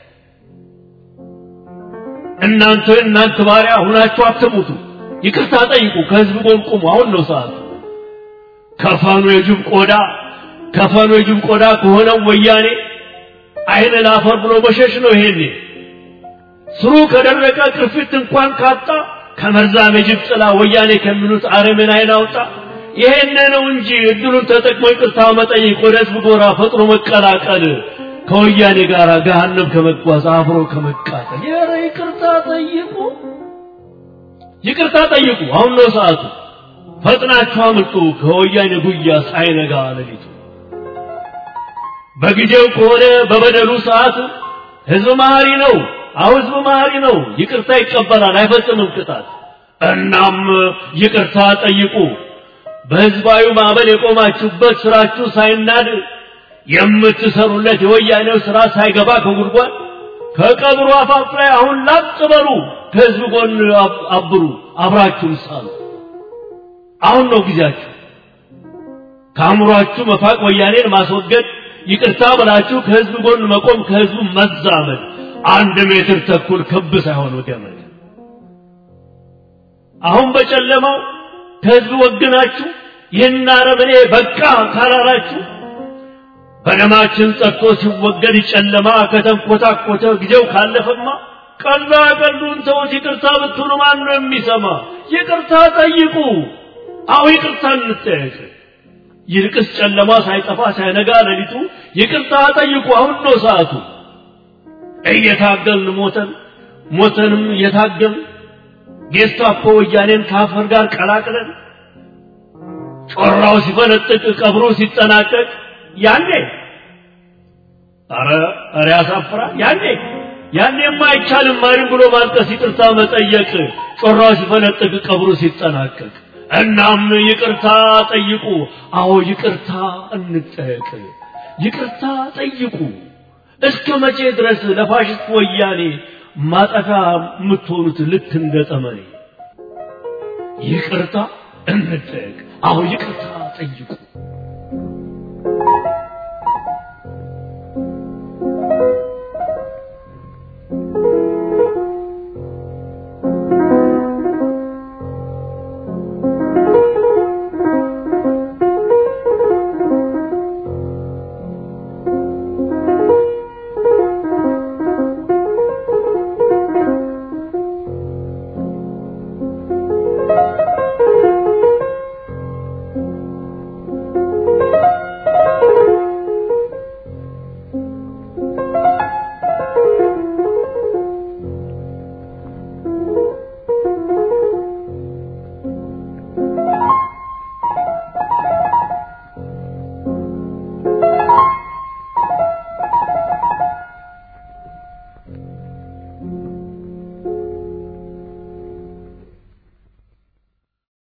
እናንተ እናንተ ባሪያ ሁናችሁ አትሙቱ። ይቅርታ ጠይቁ። ከህዝብ ጎን ቁሙ። አሁን ነው ሰዓቱ። ከፋኑ የጅብ ቆዳ ከፋኑ የጅብ ቆዳ ከሆነው ወያኔ አይነ ላፈር ብሎ መሸሽ ነው። ይሄኔ ስሩ ከደረቀ ቅርፊት እንኳን ካጣ ከመርዛም የጅብ ጥላ ወያኔ ከሚሉት አረመኔ አይን አውጣ። ይሄን ነው እንጂ እድሉን ተጠቅሞ ይቅርታ መጠየቅ፣ ወደ ህዝብ ጎራ ፈጥኖ መቀላቀል፣ ከወያኔ ጋር ገሃነም ከመጓዝ አብሮ ከመቃጠል። የረ ይቅርታ ጠይቁ። ይቅርታ ጠይቁ። አሁን ነው ሰዓቱ። ፈጥናችሁ አምልጡ ከወያኔ ጉያ ሳይነጋ ሌሊቱ። በጊዜው ከሆነ በበደሉ ሰዓት ህዝብ መሐሪ ነው። አሁን ህዝብ መሐሪ ነው። ይቅርታ ይቀበላል፣ አይፈጽምም ቅጣት። እናም ይቅርታ ጠይቁ። በህዝባዊ ማዕበል የቆማችሁበት ስራችሁ ሳይናድ የምትሰሩለት የወያኔው ስራ ሳይገባ ከጉድጓድ ከቀብሩ አፋፍ ላይ አሁን ላጥ በሉ። ከህዝብ ጎን አብሩ፣ አብራችሁም ሳሉ። አሁን ነው ጊዜያችሁ። ከአእምሯችሁ መፋቅ ወያኔን ማስወገድ፣ ይቅርታ ብላችሁ ከህዝብ ጎን መቆም፣ ከህዝቡ መዛመድ። አንድ ሜትር ተኩል ክብ ሳይሆን ገመድ። አሁን በጨለማው ከህዝብ ወግናችሁ ይህን አረመኔ በቃ ካላላችሁ በደማችን ጸጥቶ ሲወገድ ጨለማ ከተንኮታኮተ ጊዜው ካለፈማ ቀላ ቀሉን ተውት። ይቅርታ ብትሉ ማን ነው የሚሰማ? ይቅርታ ጠይቁ። አዎ ይቅርታ እንጠየቅ። ይልቅስ ጨለማ ሳይጠፋ ሳይነጋ ሌሊቱ ይቅርታ ጠይቁ። አሁን ነው ሰዓቱ። እየታገልን ሞተን ሞተንም እየታገልን ጌስታፖ ወያኔን ከአፈር ጋር ቀላቅለን ጮራው ሲፈነጥቅ ቀብሩ ሲጠናቀቅ ያኔ አረ አረ ያሳፍራል። ያኔ ያኔማ አይቻልም ማሪም ብሎ ማልቀስ፣ ይቅርታ መጠየቅ ጮራው ሲፈነጥቅ ቀብሩ ሲጠናቀቅ። እናም ይቅርታ ጠይቁ። አዎ ይቅርታ እንጠየቅ። ይቅርታ ጠይቁ። እስከ መቼ ድረስ ለፋሽስት ወያኔ ማጠፊያ የምትሆኑት ልክ እንደ ጠመኔ? ይቅርታ እንጠየቅ። አዎ ይቅርታ ጠይቁ።